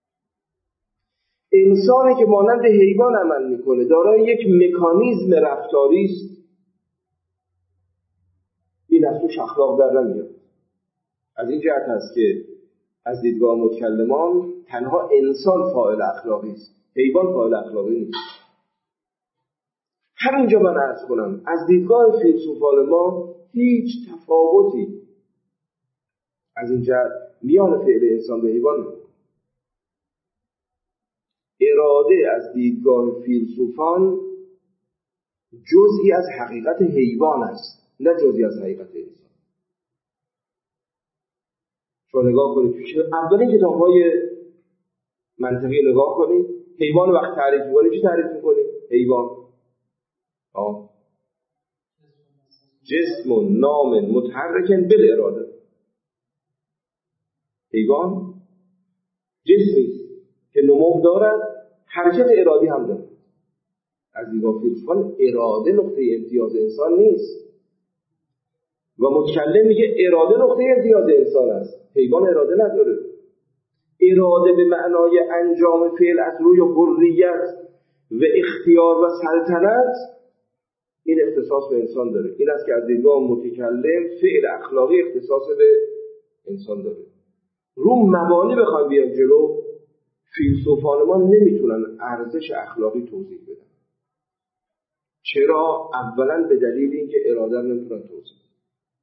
انسانی که مانند حیوان عمل میکنه، دارای یک مکانیزم رفتاری است، این از توش اخلاق در نمیاد. از این جهت هست که از دیدگاه متکلمان تنها انسان فاعل اخلاقی است، حیوان فاعل اخلاقی نیست. همینجا من عرض کنم از دیدگاه فیلسوفان ما هیچ تفاوتی از این جهت میان فعل انسان و حیوان نیست. اراده از دیدگاه فیلسوفان جزئی از حقیقت حیوان است، نه جزئی از حقیقت انسان. شما نگاه کنید اولین کتاب‌های منطقی نگاه کنید، حیوان وقت تعریف می‌کنید چی تعریف می‌کنید؟ حیوان جسم و نام متحرکن بالاراده. حیوان جسمی است که نمو دارد، حرکت ارادی هم دارد. از دیدگاه فیلسوفان اراده نقطه امتیاز انسان نیست و متکلم میگه اراده نقطه امتیاز انسان است. حیوان اراده نداره. اراده به معنای انجام فعل از روی حریت و اختیار و سلطنت، این اختصاص به انسان داره. این است که از دیدگاه متکلم فعل اخلاقی اختصاص به انسان داره. رو مبانی بخوایم بیان جلو، فیلسوفان ما نمیتونن ارزش اخلاقی توضیح بدن. چرا؟ اولا به دلیل اینکه اراده نمیتونن توضیح بدن.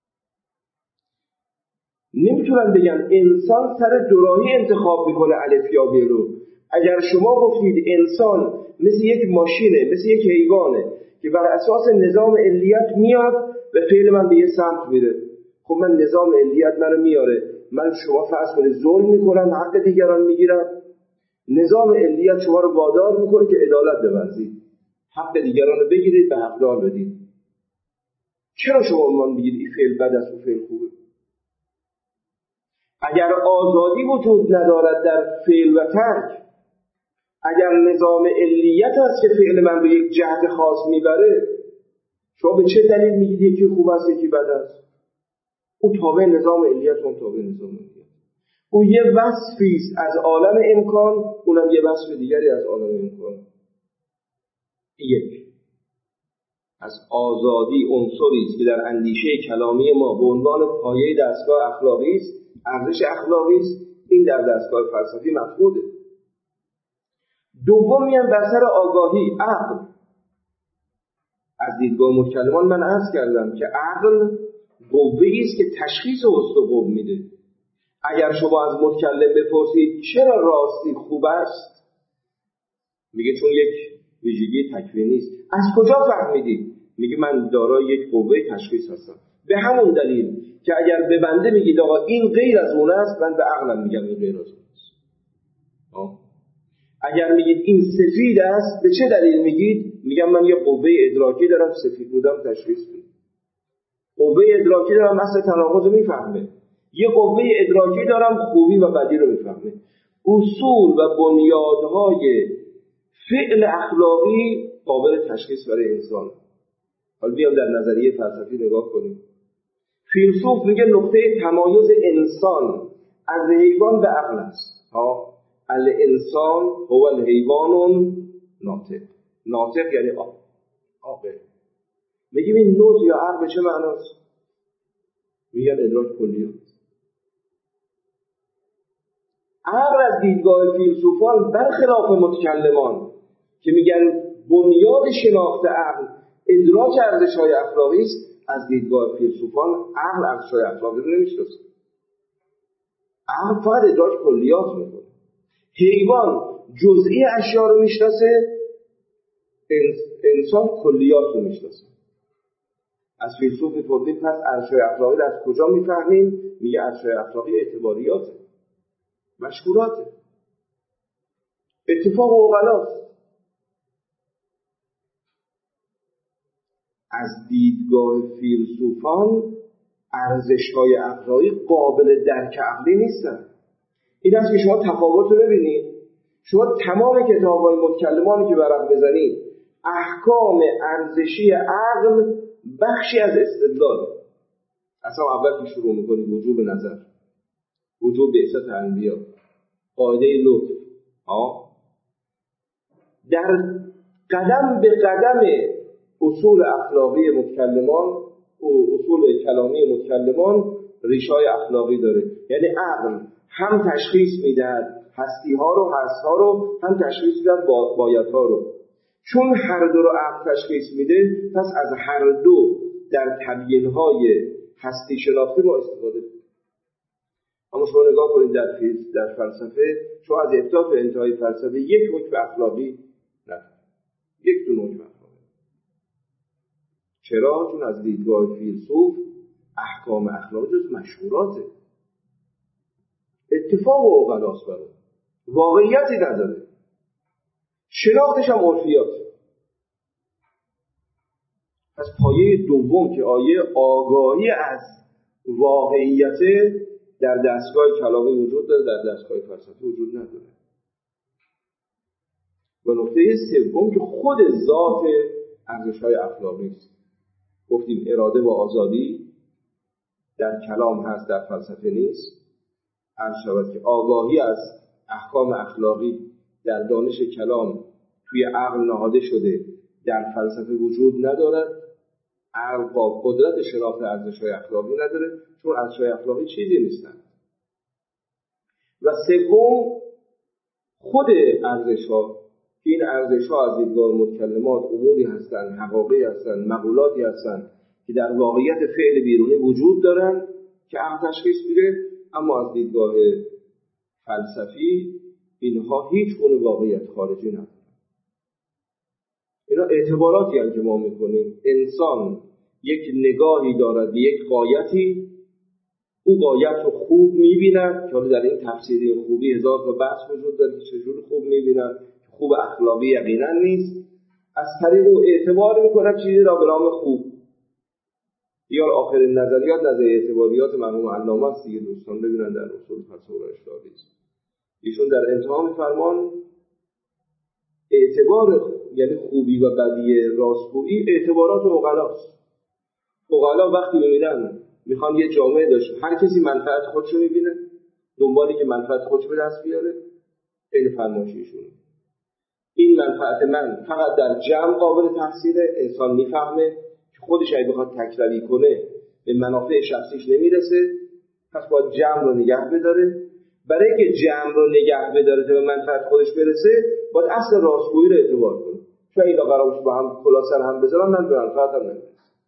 نمیتونن بگن انسان سر دوراهی انتخاب میکنه الف یا ب رو. اگر شما گفتید انسان مثل یک ماشینه، مثل یک حیوانه که بر اساس نظام علیت میاد و فعل من به یه سمت میره، خب من نظام علیت منو میاره، من شما فرض کنید ظلم میکنم، حق دیگران میگیرم، نظام علیت شما رو وادار میکنه که عدالت بورزید، حق دیگران رو بگیرید به حقدار بدید. چرا شما من بگید این فعل بد است و فعل خوبه؟ اگر آزادی وجود ندارد در فعل و ترک، اگر نظام علیت است که فعل من به یک جهت خاص میبره، شما به چه دلیل میگید یکی خوب است یکی بد است؟ او تابع نظام علیت، اون تابع نظام علیت. او یه وصفی است از عالم امکان، اونم یه وصف دیگری از عالم امکان. یک، از آزادی عنصری است که در اندیشه کلامی ما به عنوان پایه دستگاه اخلاقی است، ارزش اخلاقی است. این در دستگاه فلسفی مفقوده. دوم میان بر سر آگاهی، عقل. از دیدگاه متکلمان من عرض کردم که عقل قوه‌ای است که تشخیص حسن و قبح میده. اگر شما از متکلم بپرسید چرا راستی خوب است، میگه چون یک ویژگی تکوینی است. از کجا فهمیدید؟ میگه من دارای یک قوه تشخیص هستم. به همون دلیل که اگر به بنده میگید آقا این غیر از اون است، من به عقلم میگم این غیر از اون است. اگر میگید این سفید است، به چه دلیل میگید؟ میگم من یه قوه ادراکی دارم، سفید بودم تشخیص میدم. قوه ادراکی دارم اصل تناقض میفهمه. یه قوه ادراکی دارم خوبی و بدی رو میفهمه. اصول و بنیادهای فعل اخلاقی قابل تشخیص برای انسان. حالا بیام در نظریه فلسفی نگاه کنیم. فیلسوف میگه نقطه تمایز انسان از حیوان به عقل است. الانسان هو الحیوان ناطق. ناطق یعنی عاقل. میگیم این نطق یا عقل چه معناست؟ میگن ادراک کلیات. عقل از دیدگاه فیلسوفان برخلاف متکلمان که میگن بنیاد شناخت عقل ادراک ارزش‌های اخلاقی است، از دیدگاه فیلسوفان عقل ارزش‌های اخلاقی رو نمی‌شناسه. عقل فقط ادراک کلیات میکنه. حیوان جزئی اشیا رو میشناسه، انسان کلیات رو میشناسه. از فیلسوف می‌پرسیم پس ارزش‌های اخلاقی رو از کجا میفهمیم؟ میگه ارزش‌های اخلاقی اعتباریاته، مشهوراته، اتفاق و عقلاست. از دیدگاه فیلسوفان ارزش‌های اخلاقی قابل درک عقلی نیستن. این است که شما تفاوت رو ببینید. شما تمام کتاب‌های متکلمانی که ورق بزنید، احکام ارزشی عقل بخشی از استدلال. اصلا اول که شروع می‌کنید وجوب نظر، وجوب بعثت انبیا، قاعده لطف، در قدم به قدم اصول اخلاقی متکلمان و اصول کلامی متکلمان ریشه‌های اخلاقی داره. یعنی عقل هم تشخیص میدهد هستی‌ها رو، هست‌ها رو، هم تشخیص میدهد بایدها رو. چون هر دو رو عقل تشخیص میده، پس از هر دو در تبیین‌های هستی شناختی ما استفاده کنیم. اما شما نگاه کنید در فلسفه، شما از ابتدا تا انتهای فلسفه یک حکم اخلاقی نه، یک دونه حکم اخلاقی. چرا؟ چون از دیدگاه فیلسوف احکام اخلاقی جز مشهوراته، اتفاق و عقلاست، برای واقعیتی نداره، شناختش هم عرفیاته. پس پایه دوم که آیه آگاهی از واقعیت در دستگاه کلامی وجود داره، در دستگاه فلسفی وجود نداره. و نکته سوم که خود ذات ارزش‌های اخلاقی است. گفتیم اراده و آزادی در کلام هست، در فلسفه نیست. عرض شود که آگاهی از احکام اخلاقی در دانش کلام توی عقل نهاده شده، در فلسفه وجود ندارد. عقل با قدرت شناخت ارزش‌های اخلاقی نداره، چون ارزش‌های اخلاقی چیزی نیستن. و سوم خود ارزش‌ها، که این ارزش‌ها از دیدگاه متکلمات اموری هستند، حقایقی هستند، مقولاتی هستند که در واقعیت فعل بیرونی وجود دارن که عقل تشخیص میده. اما از دیدگاه فلسفی اینها هیچ گونه واقعیت خارجی ندارن. اینا اعتباراتی هستند که ما میکنیم. انسان یک نگاهی دارد به یک غایتی، او غایت رو خوب میبیند، که در این تفسیری خوبی هزار تا بحث وجود داره که چجوری خوب میبیند، خوب اخلاقی یقینا نیست. از طریق او اعتبار میکنه چیزی را به نام خوب. یا آخرین نظریات نظریه اعتباریات مرحوم علامه است دیگه، دوستان ببینن در اصول فلسفه و ارشادی است. ایشون در انتها میفرمان اعتبار یعنی خوبی و بدی راستگویی اعتبارات عقلاست. عقلا وقتی میبینن میخوان یه جامعه داشته، هر کسی منفعت خودشو میبینه، دنبالی که منفعت خودشو به دست بیاره. این فرمایششونه. این منفعت من فقط در جمع قابل تحصیله. انسان میفهمه که خودش اگه بخواد تکروی کنه به منافع شخصیش نمیرسه، پس باید جمع رو نگه بداره. برای اینکه جمع رو نگه بداره تا به منفعت خودش برسه، باید اصل راستگویی رو اعتبار کنه. چون اینا قرار باشه با هم کلا سر هم بذارن، من به منفعتم نمیرسه.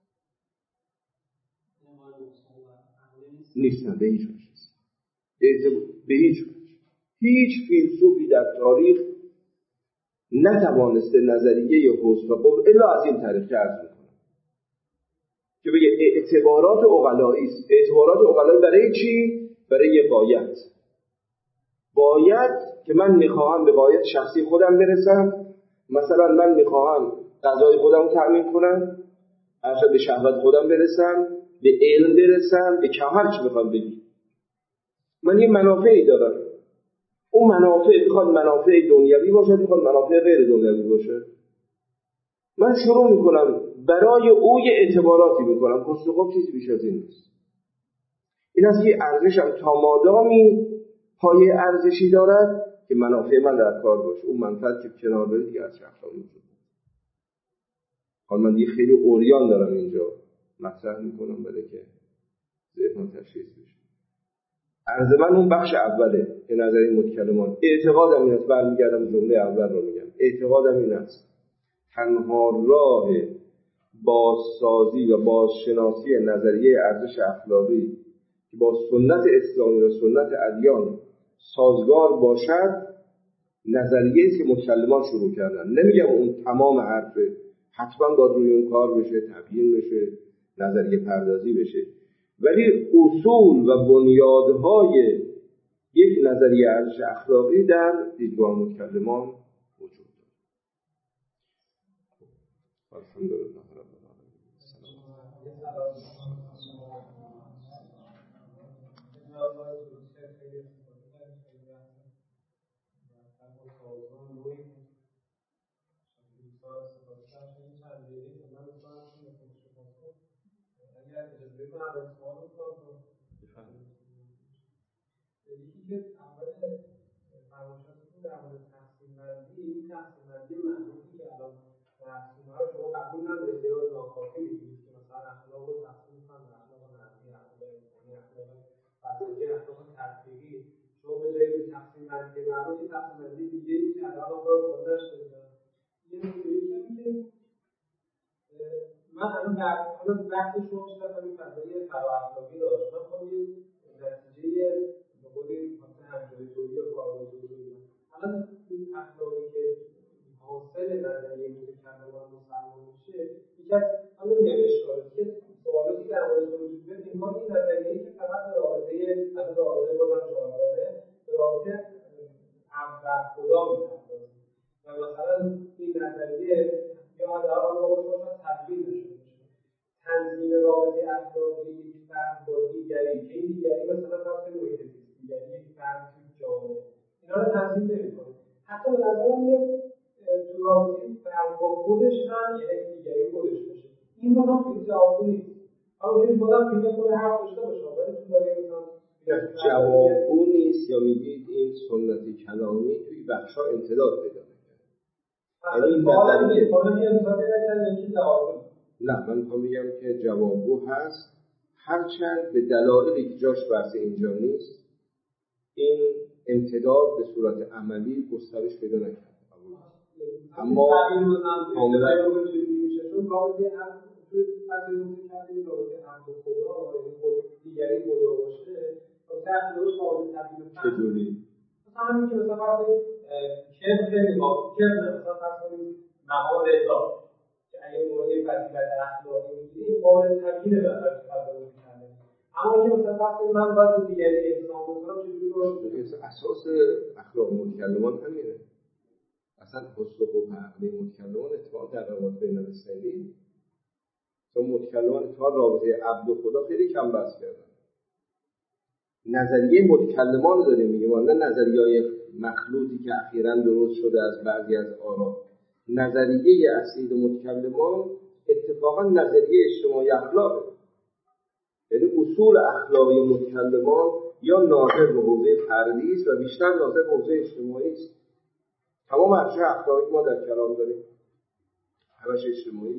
نیستن به هیچ وجه. به هیچ وجه. هیچ فیلسوفی در تاریخ نتوانسته نظریه حسن و قبح الا از این طریق عرض میکنه که بگه اعتبارات عقلایی است. اعتبارات عقلایی برای چی؟ برای یه غایت. باید که من میخواهم به غایت شخصی خودم برسم. مثلا من میخواهم غذای خودم رو تأمین کنم، اصلا به شهوت خودم برسم، به علم برسم، به هر چی بخوام بگی. من یه منافعی دارم. اون منافع میخواد منافع دنیوی باشه، میخواد منافع غیر دنیوی باشه. من شروع میکنم برای او یه اعتباراتی میکنم. خب چیزی بیش از این نیست. این است که ارزشم تا مادامی پایه ارزشی دارد که منافع من در کار باشه. اون منفعت که کنار بره دیگه از شخصا وجود. حالا من دیگه خیلی اوریان دارم اینجا مطرح میکنم برای که ذهن تشخیص بشه. عرض من اون بخش اوله که نظریه متکلمان. اعتقادم این است، برمیگردم جمله اول رو میگم، اعتقادم این است تنها راه بازسازی و بازشناسی نظریه ارزش اخلاقی که با سنت اسلامی و سنت ادیان سازگار باشد نظریه است که متکلمان شروع کردن. نمیگم اون تمام حرفه، حتما باید روی اون کار بشه، تبیین بشه، نظریه پردازی بشه، ولی اصول و بنیادهای یک نظریه ارزش اخلاقی در دیدگاه متکلمان وجود داره. الحمدلله رب العالمین. یکی که اول فرمایشاتتون در مورد تقسیم بندی، این تقسیم بندی معروفی که الان تقسیم ها رو شما قبول ندارید یا ناکافی می‌دونید که مثلا اخلاق رو تقسیم می‌کنن به اخلاق نقدی، اخلاق انسانی، اخلاق فلسفی، اخلاق تطبیقی. شما به جای تقسیم بندی معروف تقسیم بندی دیگه‌ای که الان رو گذاشت دادن. یه نکته که من الان بحث شما بیشتر همین فضای فرااخلاقی داشت. من خواهم یه نتیجه به قولی همجایی توری یا کارگاه توری بودم. الان این اخلاقی که حاصل نظریه متکلمان مسلمان میشه، یکی از هم نمیگم اشکالاتی که سوالاتی در موردش وجود بیاد، انگار این نظریه‌ای که فقط به رابطه بازم چهارگانه به رابطه عبد و خدا می‌پردازه و مثلا این نظریه یا حداقل باید تبدیل نشده باشه. تنظیم رابطه اخلاقی یک فرد با دیگری که این دیگری مثلا فرد محیط زیست، دیگری یک فرد توی جامعه، اینا رو تنظیم نمی‌کنه. حتی به نظرم میاد تو رابطه فرد با خودش هم یعنی دیگری خودش باشه. این رو هم خیلی جوابگو نیست. اما هیچ بازم توی خود حرف داشته باشه، ولی تو داره مثلا جوابگو نیست یا میگید این سنت کلامی توی بخشا امتداد پیدا نه، من میخوام بگم که جوابگو هست، هرچند به دلایلی که جاش بحث اینجا نیست این امتداد به صورت عملی گسترش پیدا نکرد. اما چجوری؟ همین که مثلا کم خیلی با کم مثلا فرض کنید مقام رضا که اگه مورد فضیلت اخلاقی میگیری این قابل تبیین برای تفاوت میکنه. اما اینکه مثلا فرض کنید من باید دیگری احسان بکنم چجوری درست؟ اساس اخلاق متکلمان همینه. اصلا حسن و خوب عقلی متکلمان اتفاق در روابط بین الانسانی، چون متکلمان اتفاق رابطه عبد و خدا خیلی کم بحث کردن. نظریه متکلمان رو داریم میگیم، نه نظریه‌های مخلوطی که اخیراً درست شده از بعضی از آرا. نظریه اصلی متکلمان اتفاقاً نظریه اجتماعی اخلاقه، یعنی اصول اخلاقی متکلمان یا ناظر به حوزه فردی است و بیشتر ناظر به حوزه اجتماعی است. تمام ارجاع اخلاقی ما در کلام داریم همش اجتماعی.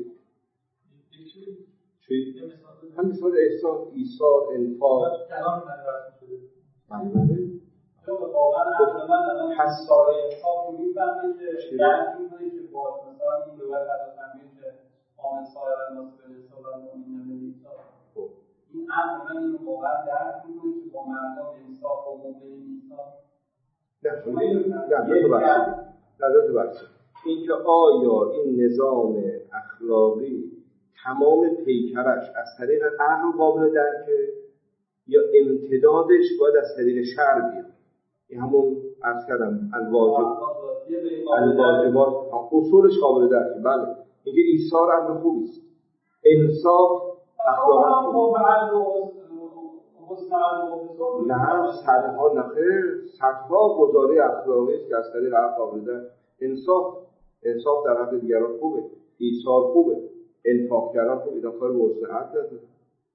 چی؟ هم مثال احسان، ایثار، انفاق. کلام مدرسه شده. بله. تو واقعا اصلا حساب انصاف می‌فهمه که درک می‌کنه که با مثلا این روایت از فهمید که آمد سایر الناس به حساب المؤمنین بالایثار. خب این امر این واقعا درک می‌کنه که با مردم انصاف و مؤمنین ایثار. نه بحث این که آیا این نظام اخلاقی تمام پیکرش از طریق عقل قابل درکه یا امتدادش باید از طریق شرع بیاد؟ این همون عرض کردم الواجبات اصولش قابل درکه. بله، اینکه ایثار امر خوبی است، انصاف اخلاق نه صدها گزاره اخلاقی است که از طریق عقل قابل درکه. انصاف در حق دیگران خوبه، ایثار خوبه، انفاق کردن خوبه، اینا کار به حسن عدل نداره.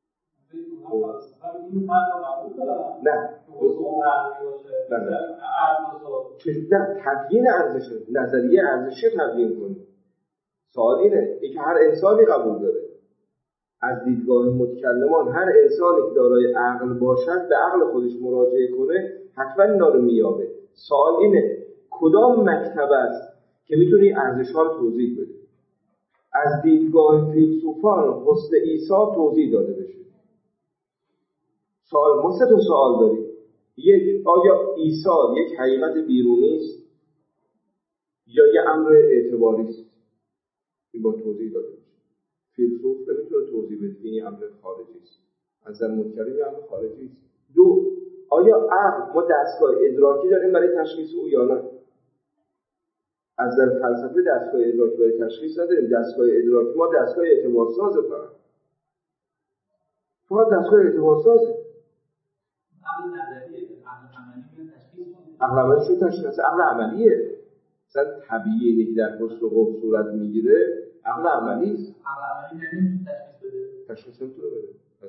نه تبیین ارزش، نظریه ارزشی تبیین کنید. سوال اینه که هر انسانی قبول داره، از دیدگاه متکلمان هر انسانی که دارای عقل باشد به عقل خودش مراجعه کنه حتما اینا رو میابه. سوال اینه کدام مکتب است که میتونی ارزش‌ها رو توضیح بده؟ از دیدگاه فیلسوفان حسن عیسی توضیح داده بشه. سوال ما 3 تا سوال داریم. یک، آیا عیسی یک حقیقت بیرونی است یا یک امر اعتباری است؟ این با توضیح داده بشه. فیلسوف نمیتونه توضیح بده این امر خارجی است. از نظر متکلم امر خارجی است. 2، آیا عقل ما دستگاه ادراکی داریم برای تشخیص او یا نه؟ از نظر فلسفه دستگاه ادراکی برای تشخیص نداریم. دستگاه ادراکی ما دستگاه اعتبارسازه، فقط دستگاه اعتبارسازه. عقل نظریه، عقل عملی تشخیص میده. عقل عملی شو تشخیص عقل عملیه. مثلا طبیعیه که در حس و حب صورت میگیره عقل عملی است. عقل عملی نمیتونه تشخیص بده. تشخیص نمیتونه بده.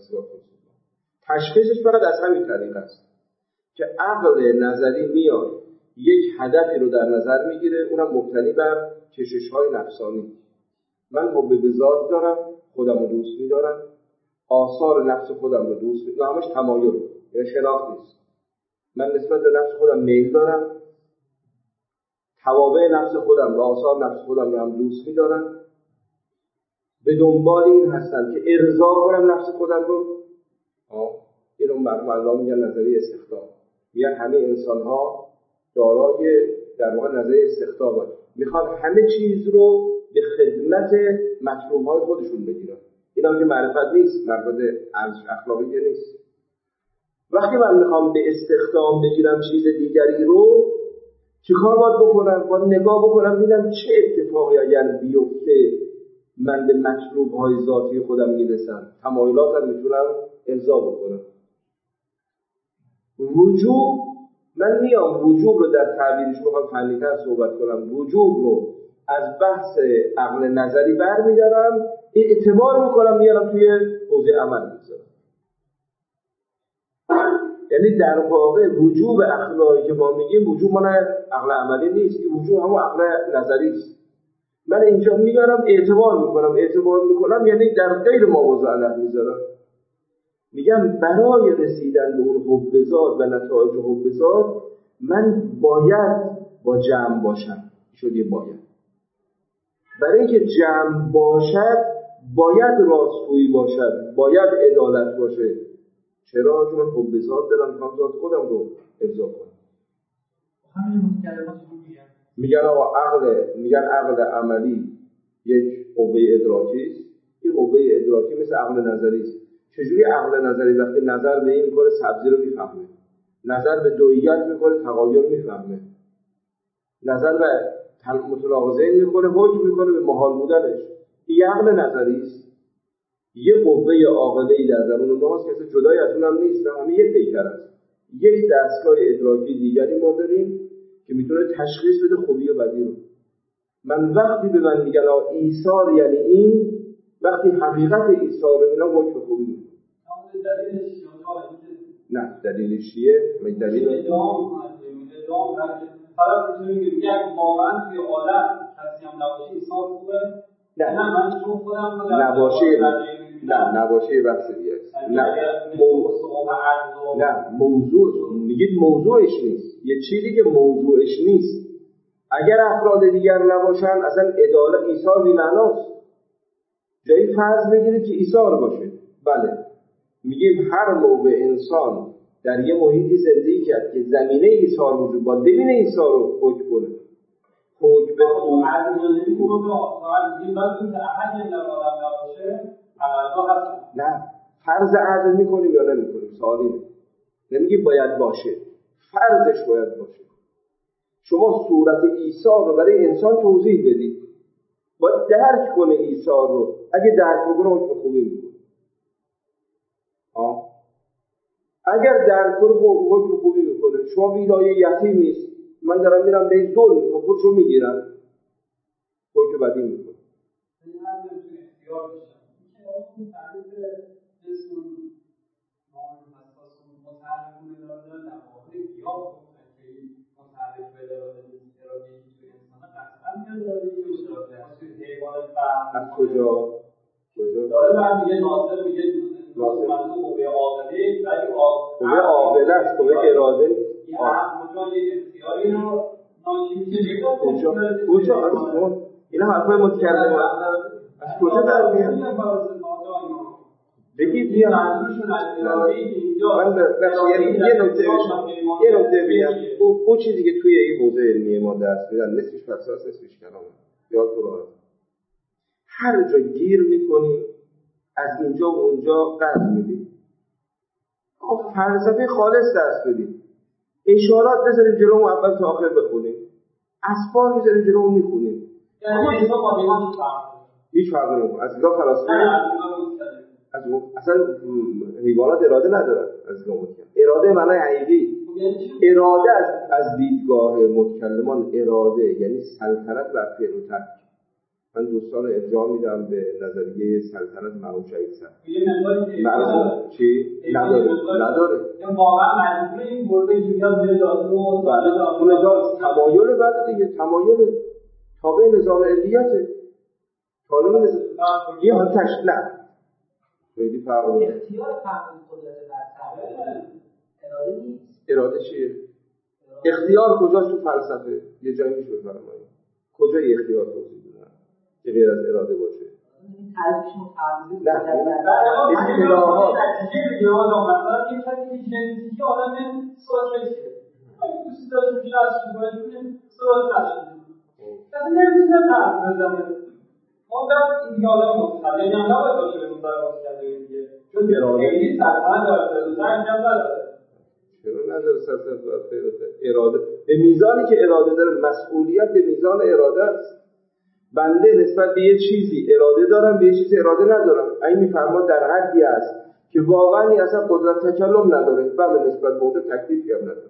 تشخیصش فقط از همین طریق است که عقل نظری میاد یک هدفی رو در نظر میگیره، اونم مبتنی بر کشش‌های نفسانی. من حب به ذات دارم، خودم رو دوست می‌دارم، آثار نفس خودم رو دوست می‌دارم. همش تمایل یا شناخت نیست. من نسبت به نفس خودم میل دارم، توابع نفس خودم و آثار نفس خودم رو هم دوست می‌دارم. به دنبال این هستم که ارضا کنم نفس خودم رو. اینو معلوم میگن نظریه استخدام. میگن همه انسان‌ها دارای در واقع نظریه استخدام میخوان همه چیز رو به خدمت مطلوب‌های خودشون بگیرن. این هم که معرفت نیست، معرفت اخلاقی نیست. وقتی من میخوام به استخدام بگیرم چیز دیگری رو، چیکار باید بکنم؟ باید نگاه بکنم ببینم چه اتفاقی اگر بیفته من به مطلوب‌های ذاتی خودم میرسم، تمایلاتم میتونم ارضا بکنم. وجوب، من میام وجوب رو در تعبیرش بخوام فنی‌تر صحبت کنم، وجوب رو از بحث عقل نظری برمی‌دارم، اعتبار میکنم میارم توی حوزه عمل میذارم. یعنی در واقع وجوب اخلاقی که ما میگیم وجوب مال عقل عملی نیست، این وجوب همون عقل نظری است. من اینجا میارم اعتبار میکنم یعنی در غیر مواضع علم میذارم. میگم برای رسیدن به اون حب ذات و نتایج حب ذات من باید با جمع باشم. شد یه باید. برای اینکه جمع باشد باید راستگویی باشد، باید عدالت باشه. چرا؟ چون حب ذات دارم، میخوام ذات خودم رو ارضا کنم. همین متکلمات میگن آقا عقل عملی یک قوه ادراکی است. این قوه ادراکی مثل عقل نظری است. چجوری عقل نظری وقتی نظر به این میکنه سبزی رو میفهمه، نظر به دوییت میکنه تغایر میفهمه، نظر به متناقضین میکنه حکم میکنه به محال بودنش. این عقل نظری است. یه قوه عاقله‌ای در درون ماست که جدای از اونم نیست، همه یک پیکر است. یک دستگاه ادراکی دیگری ما داریم که میتونه تشخیص بده خوبی و بدی رو. من وقتی به من میگن ایثار یعنی این، وقتی حقیقت ایثار رو اینا حکم خوبی میکنه. نه دلیلش چیه؟ دلیل ادعام طرف میتونه بگه واقعا توی عالم کسی هم نباشه ایثار خوبه؟ نه من چون خودم نباشه بحث دیگه است. نه موضوع میگید موضوعش نیست. یه چیزی که موضوعش نیست اگر افراد دیگر نباشن اصلا عدالت ایثار بی معناست. جایی فرض بگیرید که ایثار باشه. بله میگیم هر موقع انسان در یه محیطی زندگی کرد که زمینه ایثار وجود باید ببینه ایثار رو حکم کنه. حکم به خوب نه فرض عدل میکنیم یا نمیکنیم؟ سوال اینه. نمیگیم باید باشه، فرضش باید باشه. شما صورت ایثار رو برای انسان توضیح بدید، باید درک کنه ایثار رو. اگه درک کنه حکم خوبی میکنه. اگر درک کنه حکم خوبی میکنه. شما بیدای یتیمی است، من دارم میرم به این دول میکنم خودشو میگیرن، حکم بدی میکنه. از کجا؟ داره بعد میگه ناصر میگه منظور قوه عاقله ولی قوه عاقله است، قوه اراده اونجا یه اختیاری رو ناشی میشه کجا اصلا اینا حرفای متکلم از کجا در میاد بگید بیا من یه نکته بگم اون چیزی که توی این حوزه علمی ما درس میدن نصفش فلسفه نصفش کلامه یادتون راحت هر جا گیر میکنی از اینجا و اونجا قرض میدی فلسفه خالص درس بدیم اشارات بذاریم جلو اول تا آخر بخونیم اسباب میذاریم جلو میخونیم هیچ فرقی نمیکنه از نگاه فلسفه اصلا حیوانات اراده ندارن از نگاه متکلم اراده معنای حقیقی اراده از دیدگاه متکلمان اراده یعنی سلطنت بر فعل و ترک من دوستان ارجاع میدم به نظریه سلطنت مرحوم شهید صدر مرحوم چی؟ نداره واقعا مجبور این گربه جویان میره جادو و نظام تمایل بعد دیگه تمایل تابع نظام علیته طالب نظام یه آتش نه خیلی فرق داره اختیار تحمیل قدرت برتر اراده نیست اراده چیه؟ اختیار کجاست تو فلسفه؟ یه جایی میشه بفرمایید کجای اختیار توضیح بدن که غیر از اراده باشه نه اختیارات مثلا این کسی که ژنتیکی آدم ساکته دوست داره میشه از چیزایی سوال تشکیل کسی نمیتونه تعریف بزنه ما در این آدم مستقل یعنی نباید باشه به نظر باز کرده دیگه چون خیلی سلطنت داره دوتا انجام نداره چرا نداره سلطنت اراده به میزانی که اراده داره مسئولیت به میزان اراده است بنده نسبت به یه چیزی اراده دارم به یه چیزی اراده ندارم این میفرماد در حدی است که واقعا اصلا قدرت تکلم نداره بله نسبت به اون تکلیفی هم نداره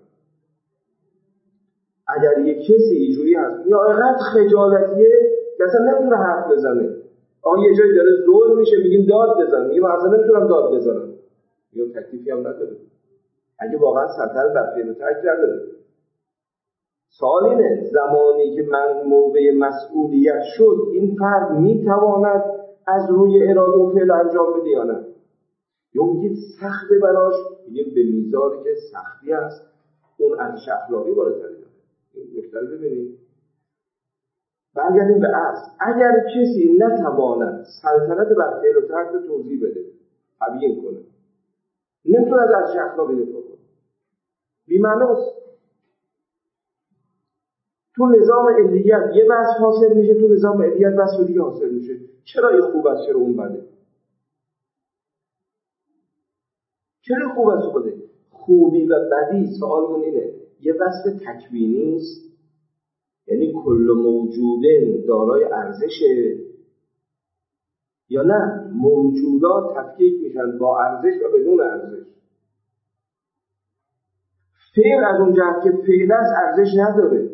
اگر یه کسی اینجوری هست یا اینقدر خجالتیه که اصلا نمیتونه حرف بزنه آقا یه جایی داره ظلم میشه میگیم داد بزن میگیم اصلا نمیتونم داد بزنم یا تکلیفی هم نداره اگه واقعا سلطنت بر فعل و ترک نداره سوال اینه زمانی که من موقع مسئولیت شد این فرد میتواند از روی اراده و فعل انجام بده یا نه یا میگید سخته براش میگیم به میزانی که سختی است اون ارزش اخلاقی بالاتری داره این نکته رو ببینید برگردیم به اصل اگر کسی نتواند سلطنت بر فعل و ترک رو توضیح بده تبیین کنه نمیتونه از ارزش اخلاقی دفاع کنه بی‌معناست تو نظام علیت یه وصف حاصل میشه تو نظام علیت وصف دیگه حاصل میشه چرا این خوب است چرا اون بده چرا خوب است بده خوبی و بدی سوالمون اینه یه وصف تکوینی است یعنی کل موجودن دارای ارزشه یا نه موجودات تفکیک میشن با ارزش و بدون ارزش فعل از اون جهت که فعل از ارزش نداره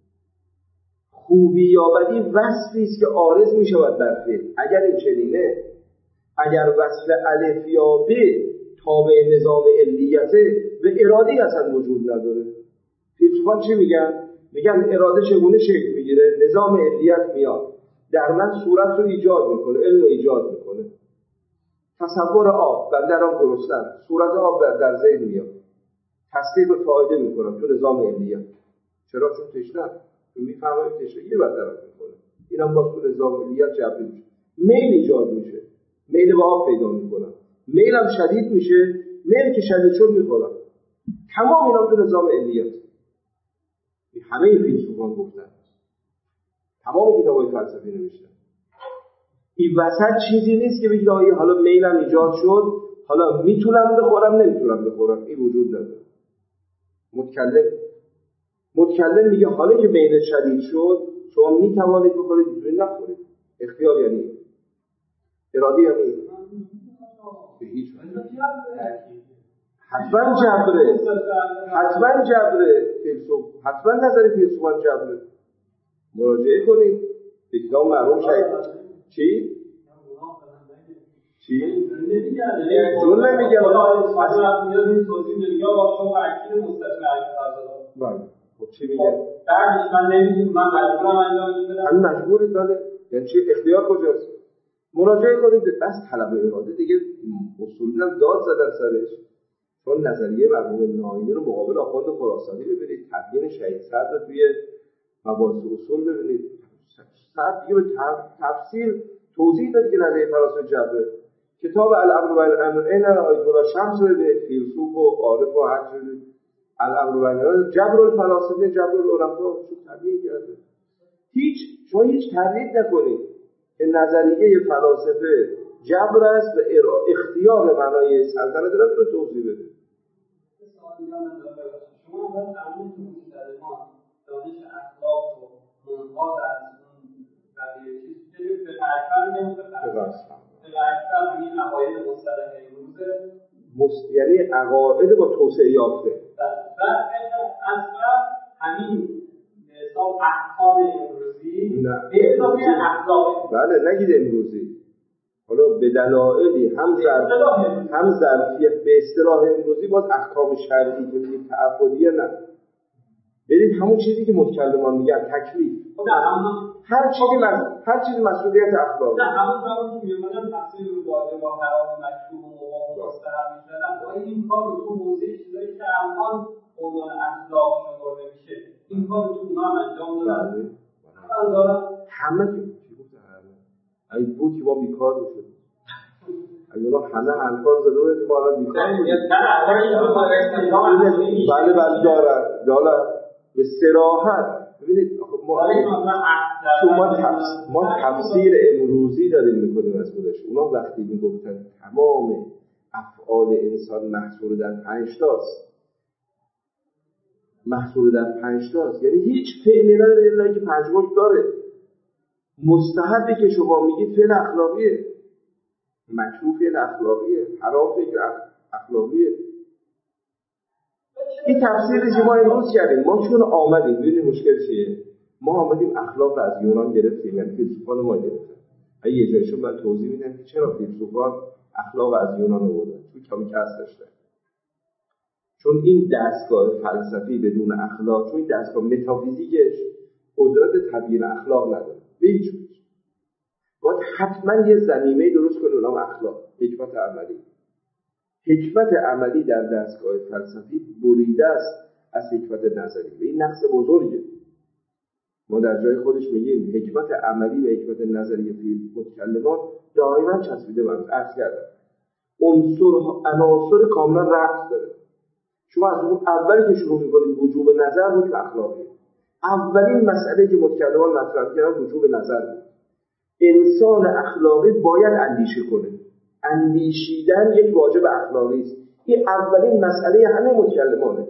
خوبی یا بدی وصفی است که عارض می شود در فعل اگر این چنینه اگر وصف الف یا ب تابع نظام علیته به ارادی اصلا وجود نداره فیلسوفان چی میگن؟ میگن اراده چگونه شکل میگیره نظام علیت میاد در من صورت رو ایجاد میکنه علم رو ایجاد میکنه تصور آب بندرم گرسنم صورت آب در ذهن میاد تصدیق فایده میکنم تو نظام علیت چرا چون تشنه میفهمم تشنگی برطرف میکنه اینم باز تو نظام علیت جبری میشه میل ایجاد میشه میل به آب پیدا میکنم میلم شدید میشه میل که شدید شد میخورم تمام اینا تو نظام علیت همه این فیلسوفان گفتن تمام کتابای فلسفی نوشتن این وسط چیزی نیست که بگید حالا میلم ایجاد شد حالا میتونم بخورم نمیتونم بخورم این وجود نداره متکلم میگه حالا که میل شدید شد شما میتوانید بخورید میتونید نخورید اختیار یعنی اراده یعنی به هیچ حتما جبره فیلسوف حتما نظر فیلسوفان جبره مراجعه کنید به کتاب مرحوم شهید چی؟ جون نمیگن بله خب چی میگن؟ بعدش من نمیدونم من مجبورم انجام بدم همین مجبورید بله یعنی چی اختیار کجاست؟ مراجعه کنید به بس طلب اراده دیگه اصولا داد زدن سرش. چون نظریه مرحوم ناینی رو مقابل آخوند خراسانی ببینید، تبیین شهید صدر رو توی مباحث اصول ببینید، صدر دیگه به تفصیل توضیح داد که نظریه فلاسفه جبره. کتاب الامر والنهی آیت الله شمس رو به فیلسوف و عارف و هر چیزی الامر والنهی جبر الفلاسفه جبر العرفا رو تبیین کرده. شما هیچ تردید نکنید که نظریه فلاسفه جبر است و اختیار معنای سلطنت رو توضیح بده. شما اول تعمیم در ما دانش اخلاق و منقاد از اون بقیه چیز بریم به فرقان نمید به فرقان همین عقاید مصطلح امروز یعنی عقاید با توسعه یافته و اصلا همین حساب احکام امروزی به اضافه اخلاق. بله نگید امروزی، حالا به دلایلی هم ظرفیت به اصطلاح امروزی باز احکام شرعی که میگه تعبدیه نه، برید همون چیزی که متکلمان میگن تکلیف، هر چیزی مسئولیت اخلاقی. نه همون زمانی که میمونن تفسیر مبادله با حرام مکروه و مباح و مستحب میشدن و این کار رو تو حوزه چیزایی که الان عنوان اخلاق شمرده میشه این کار رو تو اونا هم انجام دادن. همه چی گفتن ای بود که ما بیکار میشدیم، اگه اونا همه انکار زده بود که ما الان بیکار میشدیم. بله دارن به صراحت. ببینید ما تفسیر امروزی داریم میکنیم از خودش. اونا وقتی میگفتن تمام افعال انسان محصور در 5 تاست، یعنی هیچ فعلی نداره الا که 5 واژه داره. مستحبی که شما میگید فعل اخلاقیه، مکروه فعل اخلاقیه، حرام فعل اخلاقیه. این تفسیری که ما امروز کردیم. ما چون آمدیم ببینید مشکل چیه، ما آمدیم اخلاق رو از یونان گرفتیم، یعنی فیلسوفان ما گرفتن. اگه یه جایشو من توضیح میدم که چرا فیلسوفان اخلاق از یونان آوردن، چون کمیکس داشتن. چون این دستگاه فلسفی بدون اخلاق، چون این دستگاه متافیزیکش قدرت تبیین اخلاق نداره به هیچ وجه. باید حتما یه زمینه درست کنه اونم اخلاق، حکمت عملی در دستگاه فلسفی بریده است از حکمت نظری و این نقص بزرگه. ما در جای خودش میگیم حکمت عملی و حکمت نظری متکلمان دائما چسبیده به هم. عرض کردم عناصر کاملا ربط داره. شما از اون اولی که شروع می‌کنید وجوب نظر حکم اخلاقی، اولین مسئله که متکلمان مطرح کردن وجوب نظر بود. انسان اخلاقی باید اندیشه کنه. اندیشیدن یک واجب اخلاقی است. این اولین مسئله همه متکلمانه.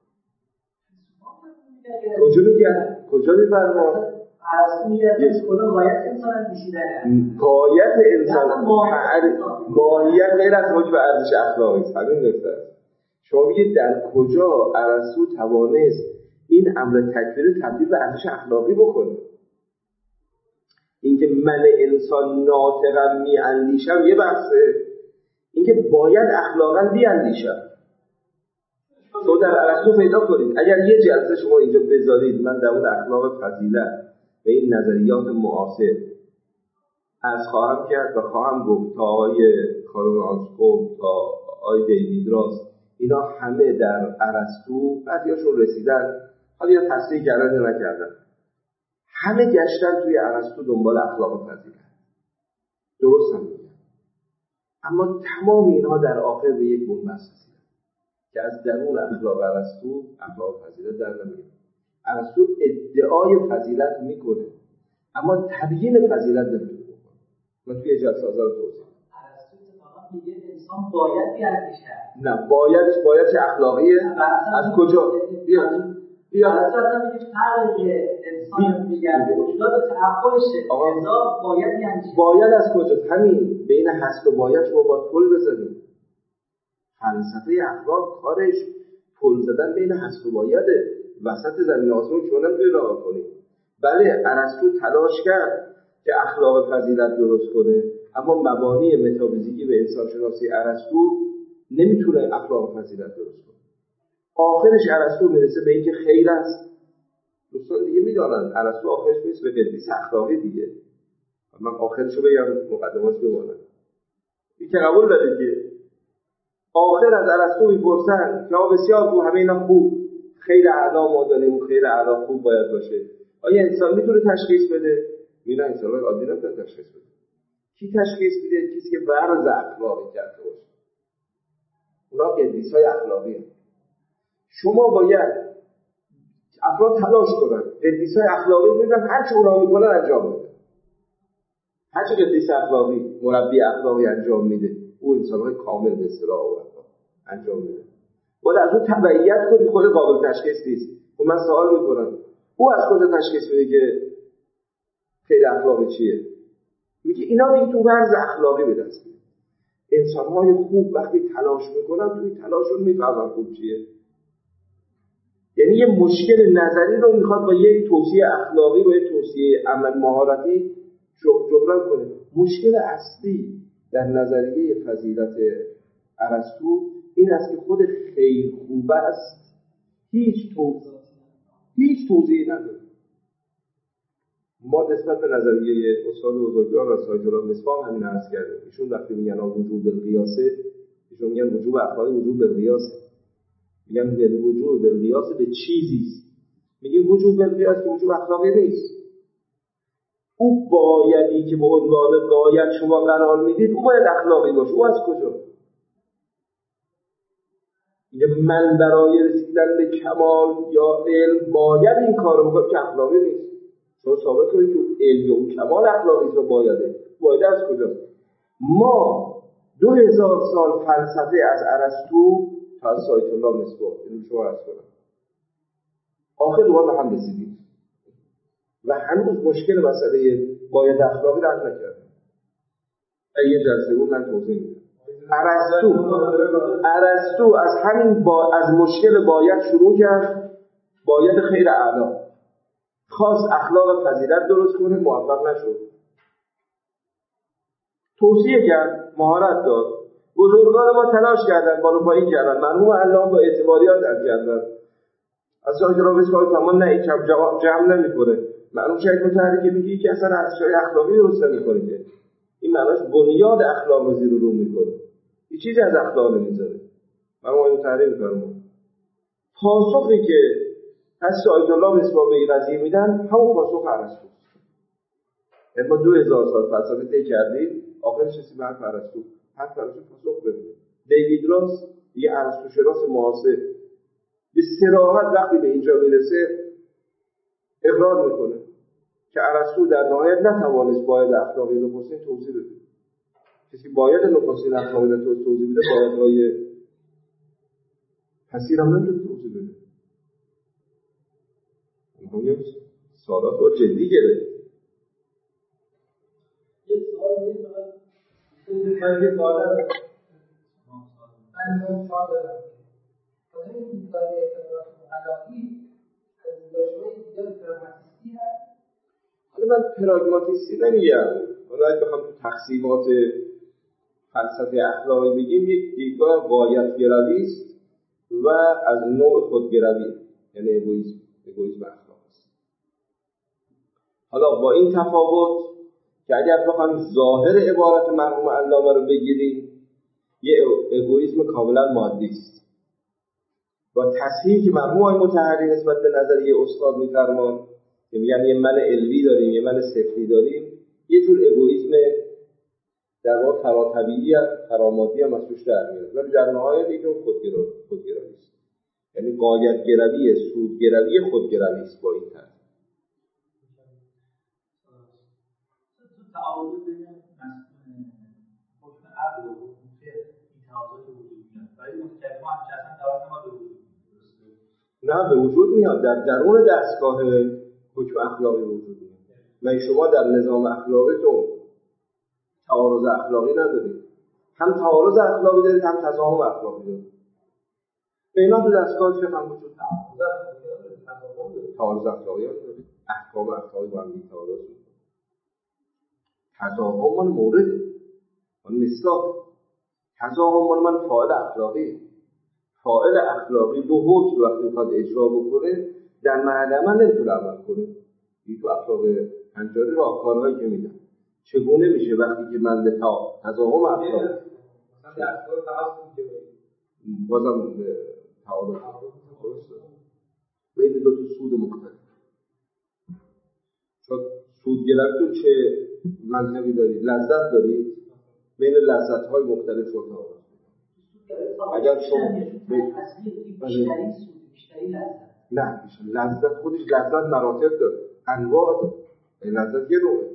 کجا می‌فرماد؟ غایت انسان اندیشیدنه. غایت انسان ماهیت غیر از حکم ارزش اخلاقی است. همین نکته است. شما میگید در کجا ارسطو توانست این امر تکفیری تبدیل به ارزش اخلاقی بکنه؟ اینکه من انسان ناطقم میاندیشم یه بحثه، اینکه باید اخلاقا بیاندیشم. تو در ارسطو پیدا کنید. اگر یه جلسه شما اینجا بذارید من در اون اخلاق فضیلت و این نظریات معاصر از خواهم کرد و خواهم گفت تا آقای خانم آنسکوم تا آقای دیوید راست، اینا همه در ارسطو بعضیاشون رسیدن، حالا یا تصحیح کردن یا نکردن، همه گشتن توی ارسطو دنبال اخلاق فضیلت. درست هم میگن. اما تمام اینها در آخر به یک بنبست رسیدن که از درون اخلاق ارسطو اخلاق فضیلت در نمیاد. ارسطو ادعای فضیلت میکنه اما تبیین فضیلت نمیتونه بکنه. من توی جلسه آزار توضیح ارسطو اتفاقا میگه انسان باید بیاندیشه. نه باید چه اخلاقیه؟ از کجا؟ بیا اصلا میگه فرقی که انسان دیگر وجود تعقلش انسان باید بیاندیشه. باید از کجا؟ همین بین هست و باید شما باید پل بزنید. فلسفه اخلاق کارش پل زدن بین هست و بایده. وسط زمین آسمان شما نمیتونید راه کنید. بله ارسطو تلاش کرد که اخلاق فضیلت درست کنه، اما مبانی متافیزیکی به انسان شناسی ارسطو نمیتونه اخلاق فضیلت درست کنه. آخرش ارسطو میرسه به اینکه خیر است. دوستان دیگه میدانن ارسطو آخرش میرسه به قدیس اخلاقی دیگه. من آخرشو بگم مقدماتش بمونه. این که قبول دارید که آخر از ارسطو میپرسن که بسیار خوب، همه اینا خوب، خیر اعلا ما داریم و خیر اعلا خوب باید باشه، آیا انسان میتونه تشخیص بده؟ میگن انسان‌های عادی نمیتونه تشخیص بده. کی تشخیص میده؟ کسی که ورز اخلاقی کرده باشه. اونا قدیس‌های اخلاقی هست. شما باید افراد تلاش کنن، قدیس‌های اخلاقی میدن، هر چه اونا میکنن انجام میده. هر چه قدیس اخلاقی، مربی اخلاقی انجام میده، او انسان‌های کامل به اصطلاح انجام میده. باید از اون تبعیت کنی، خود قابل تشخیص نیست. خب من سوال میکنم او از کجا تشخیص میده که خیر اخلاقی چیه؟ میگه اینا دیگه تو ورز اخلاقی به دست میاد. انسان‌های خوب وقتی تلاش میکنن توی تلاششون میفهمن خوب چیه. یعنی یه مشکل نظری رو میخواد با یک توصیه اخلاقی و یک توصیه عمل مهارتی جبران کنه. مشکل اصلی در نظریه فضیلت ارسطو این است که خود خیر خوب است هیچ توضیحی نداره. ما نسبت به نظریه استاد بزرگوار و سایت الله مصباح همین عرض کرده. ایشون وقتی میگن وجود بالقیاسه، ایشون میگن وجود اخلاقی وجود بالقیاسه. میگن وجود بالقیاس به چیزی است. میگیم وجود بالقیاس که وجود اخلاقی نیست. او بایدی که به عنوان غایت شما قرار میدید او باید اخلاقی باشه. او از کجا؟ میگه من برای رسیدن به کمال یا علم باید این کارو بکنم که اخلاقی نیست. شما ثابت کنید که علم و کمال اخلاقی است و باید از کجاست؟ ما 2000 سال فلسفه از ارسطو تا از سایت الله مصباح اینو شما عرض کنم آخر دوباره به هم رسیدیم و هنوز مشکل مسئله باید اخلاقی رو حل نکردیم. یه جلسه بود من توضیح میدم. ارسطو از همین از مشکل باید شروع کرد، باید خیر اعلا، خواست اخلاق فضیلت درست کنه، موفق نشد. توصیه کرد، مهارت داد، بزرگان ما تلاش کردن، بالا پایین کردن، مرحوم علامه با اعتباریات کردن. از جایی که را بسپاری تمام نه یک جمع نمی‌کنه. معلوم شاید متحرکه میگه که اصلا ارزش‌های اخلاقی درست نمی‌کنه که این معناش بنیاد اخلاق رو زیر و رو می‌کنه. هیچ چیزی از اخلاق نمی‌ذاره. من اون تعریف می‌کنم. پاسخی که از سایت الله مصباح به این قضیه میدن همون پاسخ ارسطو. یعنی ما 2000 سال فلسفه طی کردیم، آخرش رسیدیم به ارسطو. هر ارسطو پاسخ بده. دیوید راس یه ارسطو شناس معاصر به صراحت وقتی به اینجا میرسه اقرار میکنه که ارسطو در نهایت نتوانست باید اخلاقی نخستین توضیح بده. کسی باید نخستین اخلاقی رو توضیح بده باید رای پسیر هم نمیتونه توضیح بده. همین سالات رو جدی گرفت. یه سوال من دارم. این دیدگاه اعتبارات مقلقی از دیدگاه دیگر پراگماتیستی هست؟ حالا من پراگماتیستی نمیگم. حالا اگه بخوام تو تقسیمات فلسفه اخلاقی بگیم یک دیدگاه غایت‌گروی است و از نوع خودگروی، یعنی اگویسم اخلاق است. حالا با این تفاوت که اگر بخوام ظاهر عبارت مرحوم علامه رو بگیریم یه اگویسم کاملا مادی است. با تصحیحی که مرحوم آقای مطهری نسبت به نظریه استاد می‌فرمان که میگن یه من علوی داریم یه من صفری داریم، یه جور اگویسم در واقع فراتبیعی فرامادی هم از توش در میاد، ولی در نهایت یک نوع خودگرایی است. یعنی غایت‌گروی سودگروی خودگروی است با این طرح. تعارض بین حکم عقل و حکم فقه این تعارض وجود میاد. ولی متکلم اصلا تعارض ما به وجود نه به وجود میاد. در درون دستگاه حکم اخلاقی وجود میاد. من شما در نظام اخلاقیتون تعارض اخلاقی ندارید. هم تعارض اخلاقی دارید هم تضامن اخلاقی دارید. اینا تو دستگاه فقه هم وجود تعارض اخلاقی دارید. احکام اخلاقی با هم تعارض میکنه. تضامن مورد مصداق. تضامن من فاعل اخلاقی. فاعل اخلاقی دو حکم وقتی میخواد اجرا بکنه در محل عمل نمیتونه عمل کنه. این تو اخلاق هنجاری راهکارهایی که میدن. چگونه میشه وقتی که من به تضاهم اخلاق دستگاه فقط بازم تعارض بین دو تا سود مختلف. چون سود گرفتون چه منطقی دارید؟ لذت دارید؟ بین لذت‌های مختلف رو تعارض. اگر شما بیشتری نه لذت خودش لذت مراتب داره، انواع داره. لذت یه نوعه.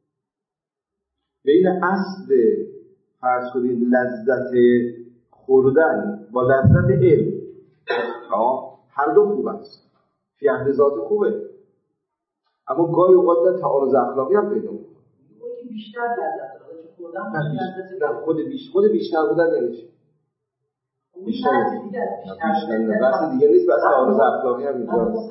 بین اصل فرض کنید لذت خوردن با لذت علم هر دو خوب است، فی حد ذات خوبه، اما گاهی اوقات تعارض اخلاقی هم پیدا میکنه. بیشتر لذت داره چه خوردن خود بیشتر بودن یعنی چی؟ بیشتر بحث دیگه نیست، بحث تعارض اخلاقی هم اینجاست.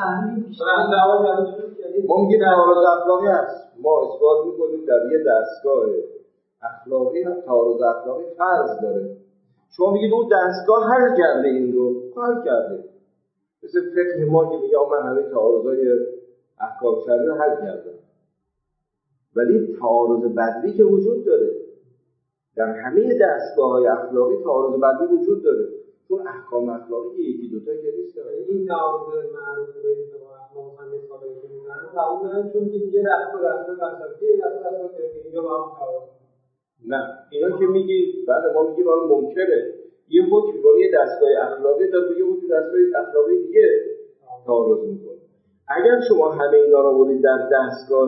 ما میگیم تعارض اخلاقی هست، ما اثبات میکنیم در یه دستگاه اخلاقی هم تعارض اخلاقی فرض داره. شما میگید اون دستگاه حل کرده، این رو حل کرده، مثل فقه ما که میگه من همه تعارضای احکام شرعی رو حل کردم، ولی تعارض بدوی که وجود داره در همه دستگاه‌های اخلاقی. تعارض بدوی وجود داره چون احکام اخلاقی یکی دو تا که نیست. این تعارض معروف بین اخلاق هم مثالی که میزنن قبول ندارن، چون که دیگه دستگاه اینجا با هم تعارض. نه اینا که میگی بعد ما میگیم اون ممکنه یه حکم با یه دستگاه اخلاقی داره یه حکم دستگاه اخلاقی دیگه تعارض میکنه. اگر شما همه اینا رو بودید در دستگاه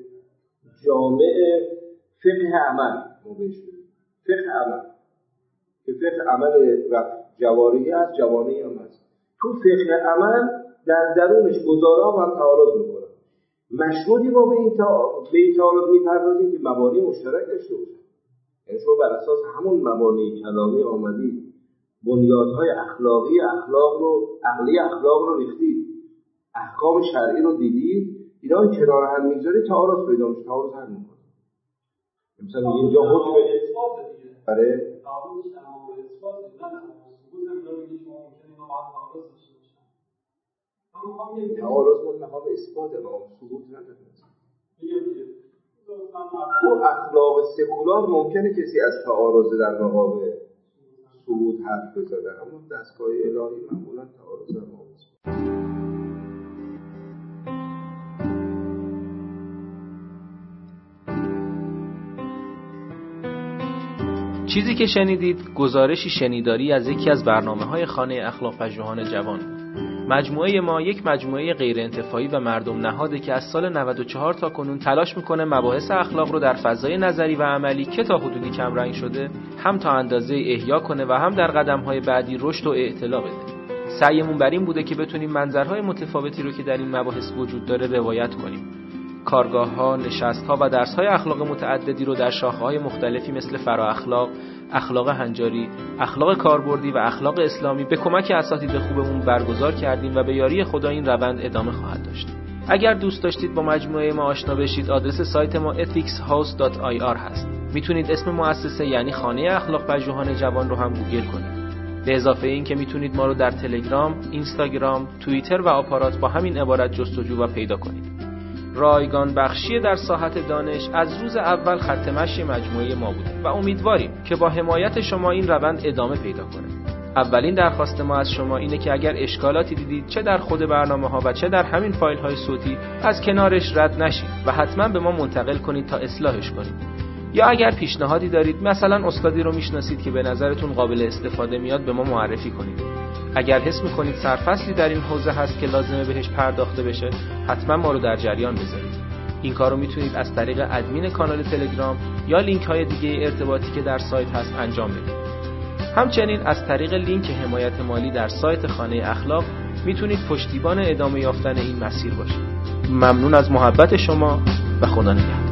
جامع فقه عمل فقه عمل که فقه عمل جواری هست، جوانی هم هست، تو فقه عمل در درونش گزارا هم تعارض میکنه. مشهودی ما به این تعارض میپردازیم که مبانی مشترک داشته باشه. یعنی شما بر اساس همون مبانی کلامی آمدید بنیادهای اخلاقی اخلاق رو ریختید، احکام شرعی رو دیدید، اینا رو کنار هم میذارید، تعارض پیدا میشه، تعارض حل میکنه. مثلا اینجا حکم برای تعارض مطلقا به اثبات ما ثبوت نداره. تو اخلاق سکولار ممکنه کسی از تعارض در مقابل ثبوت حرف بزنه، اما دستگاه الهی معمولا تعارض در مقابل. چیزی که شنیدید گزارشی شنیداری از یکی از برنامه‌های خانه اخلاق پژوهان جوان. مجموعه ما یک مجموعه غیر انتفاعی و مردم نهاده که از سال 94 تا کنون تلاش میکنه مباحث اخلاق رو در فضای نظری و عملی که تا حدودی کم رنگ شده هم تا اندازه احیا کنه و هم در قدم‌های بعدی رشد و اعتلا بده. سعیمون بر این بوده که بتونیم منظرهای متفاوتی رو که در این مباحث وجود داره روایت کنیم. کارگاه‌ها، نشست‌ها و درس‌های اخلاق متعددی رو در شاخه‌های مختلفی مثل فرااخلاق، اخلاق هنجاری، اخلاق کاربردی و اخلاق اسلامی به کمک اساتید خوبمون برگزار کردیم و به یاری خدا این روند ادامه خواهد داشت. اگر دوست داشتید با مجموعه ما آشنا بشید، آدرس سایت ما ethicshouse.ir هست. میتونید اسم مؤسسه یعنی خانه اخلاق پژوهان جوان رو هم گوگل کنید. به اضافه این که میتونید ما رو در تلگرام، اینستاگرام، توییتر و آپارات با همین عبارت جستجو و پیدا کنید. رایگان بخشی در ساحت دانش از روز اول خط مشی مجموعه ما بوده و امیدواریم که با حمایت شما این روند ادامه پیدا کنه. اولین درخواست ما از شما اینه که اگر اشکالاتی دیدید چه در خود برنامه‌ها و چه در همین فایل‌های صوتی از کنارش رد نشید و حتما به ما منتقل کنید تا اصلاحش کنیم. یا اگر پیشنهادی دارید، مثلا استادی رو میشناسید که به نظرتون قابل استفاده میاد، به ما معرفی کنید. اگر حس می‌کنید سرفصلی در این حوزه هست که لازمه بهش پرداخته بشه، حتما ما رو در جریان بذارید. این کار رو میتونید از طریق ادمین کانال تلگرام یا لینک‌های دیگه ارتباطی که در سایت هست انجام بدید. همچنین از طریق لینک حمایت مالی در سایت خانه اخلاق میتونید پشتیبان ادامه یافتن این مسیر باشید. ممنون از محبت شما و خدا نگهدار.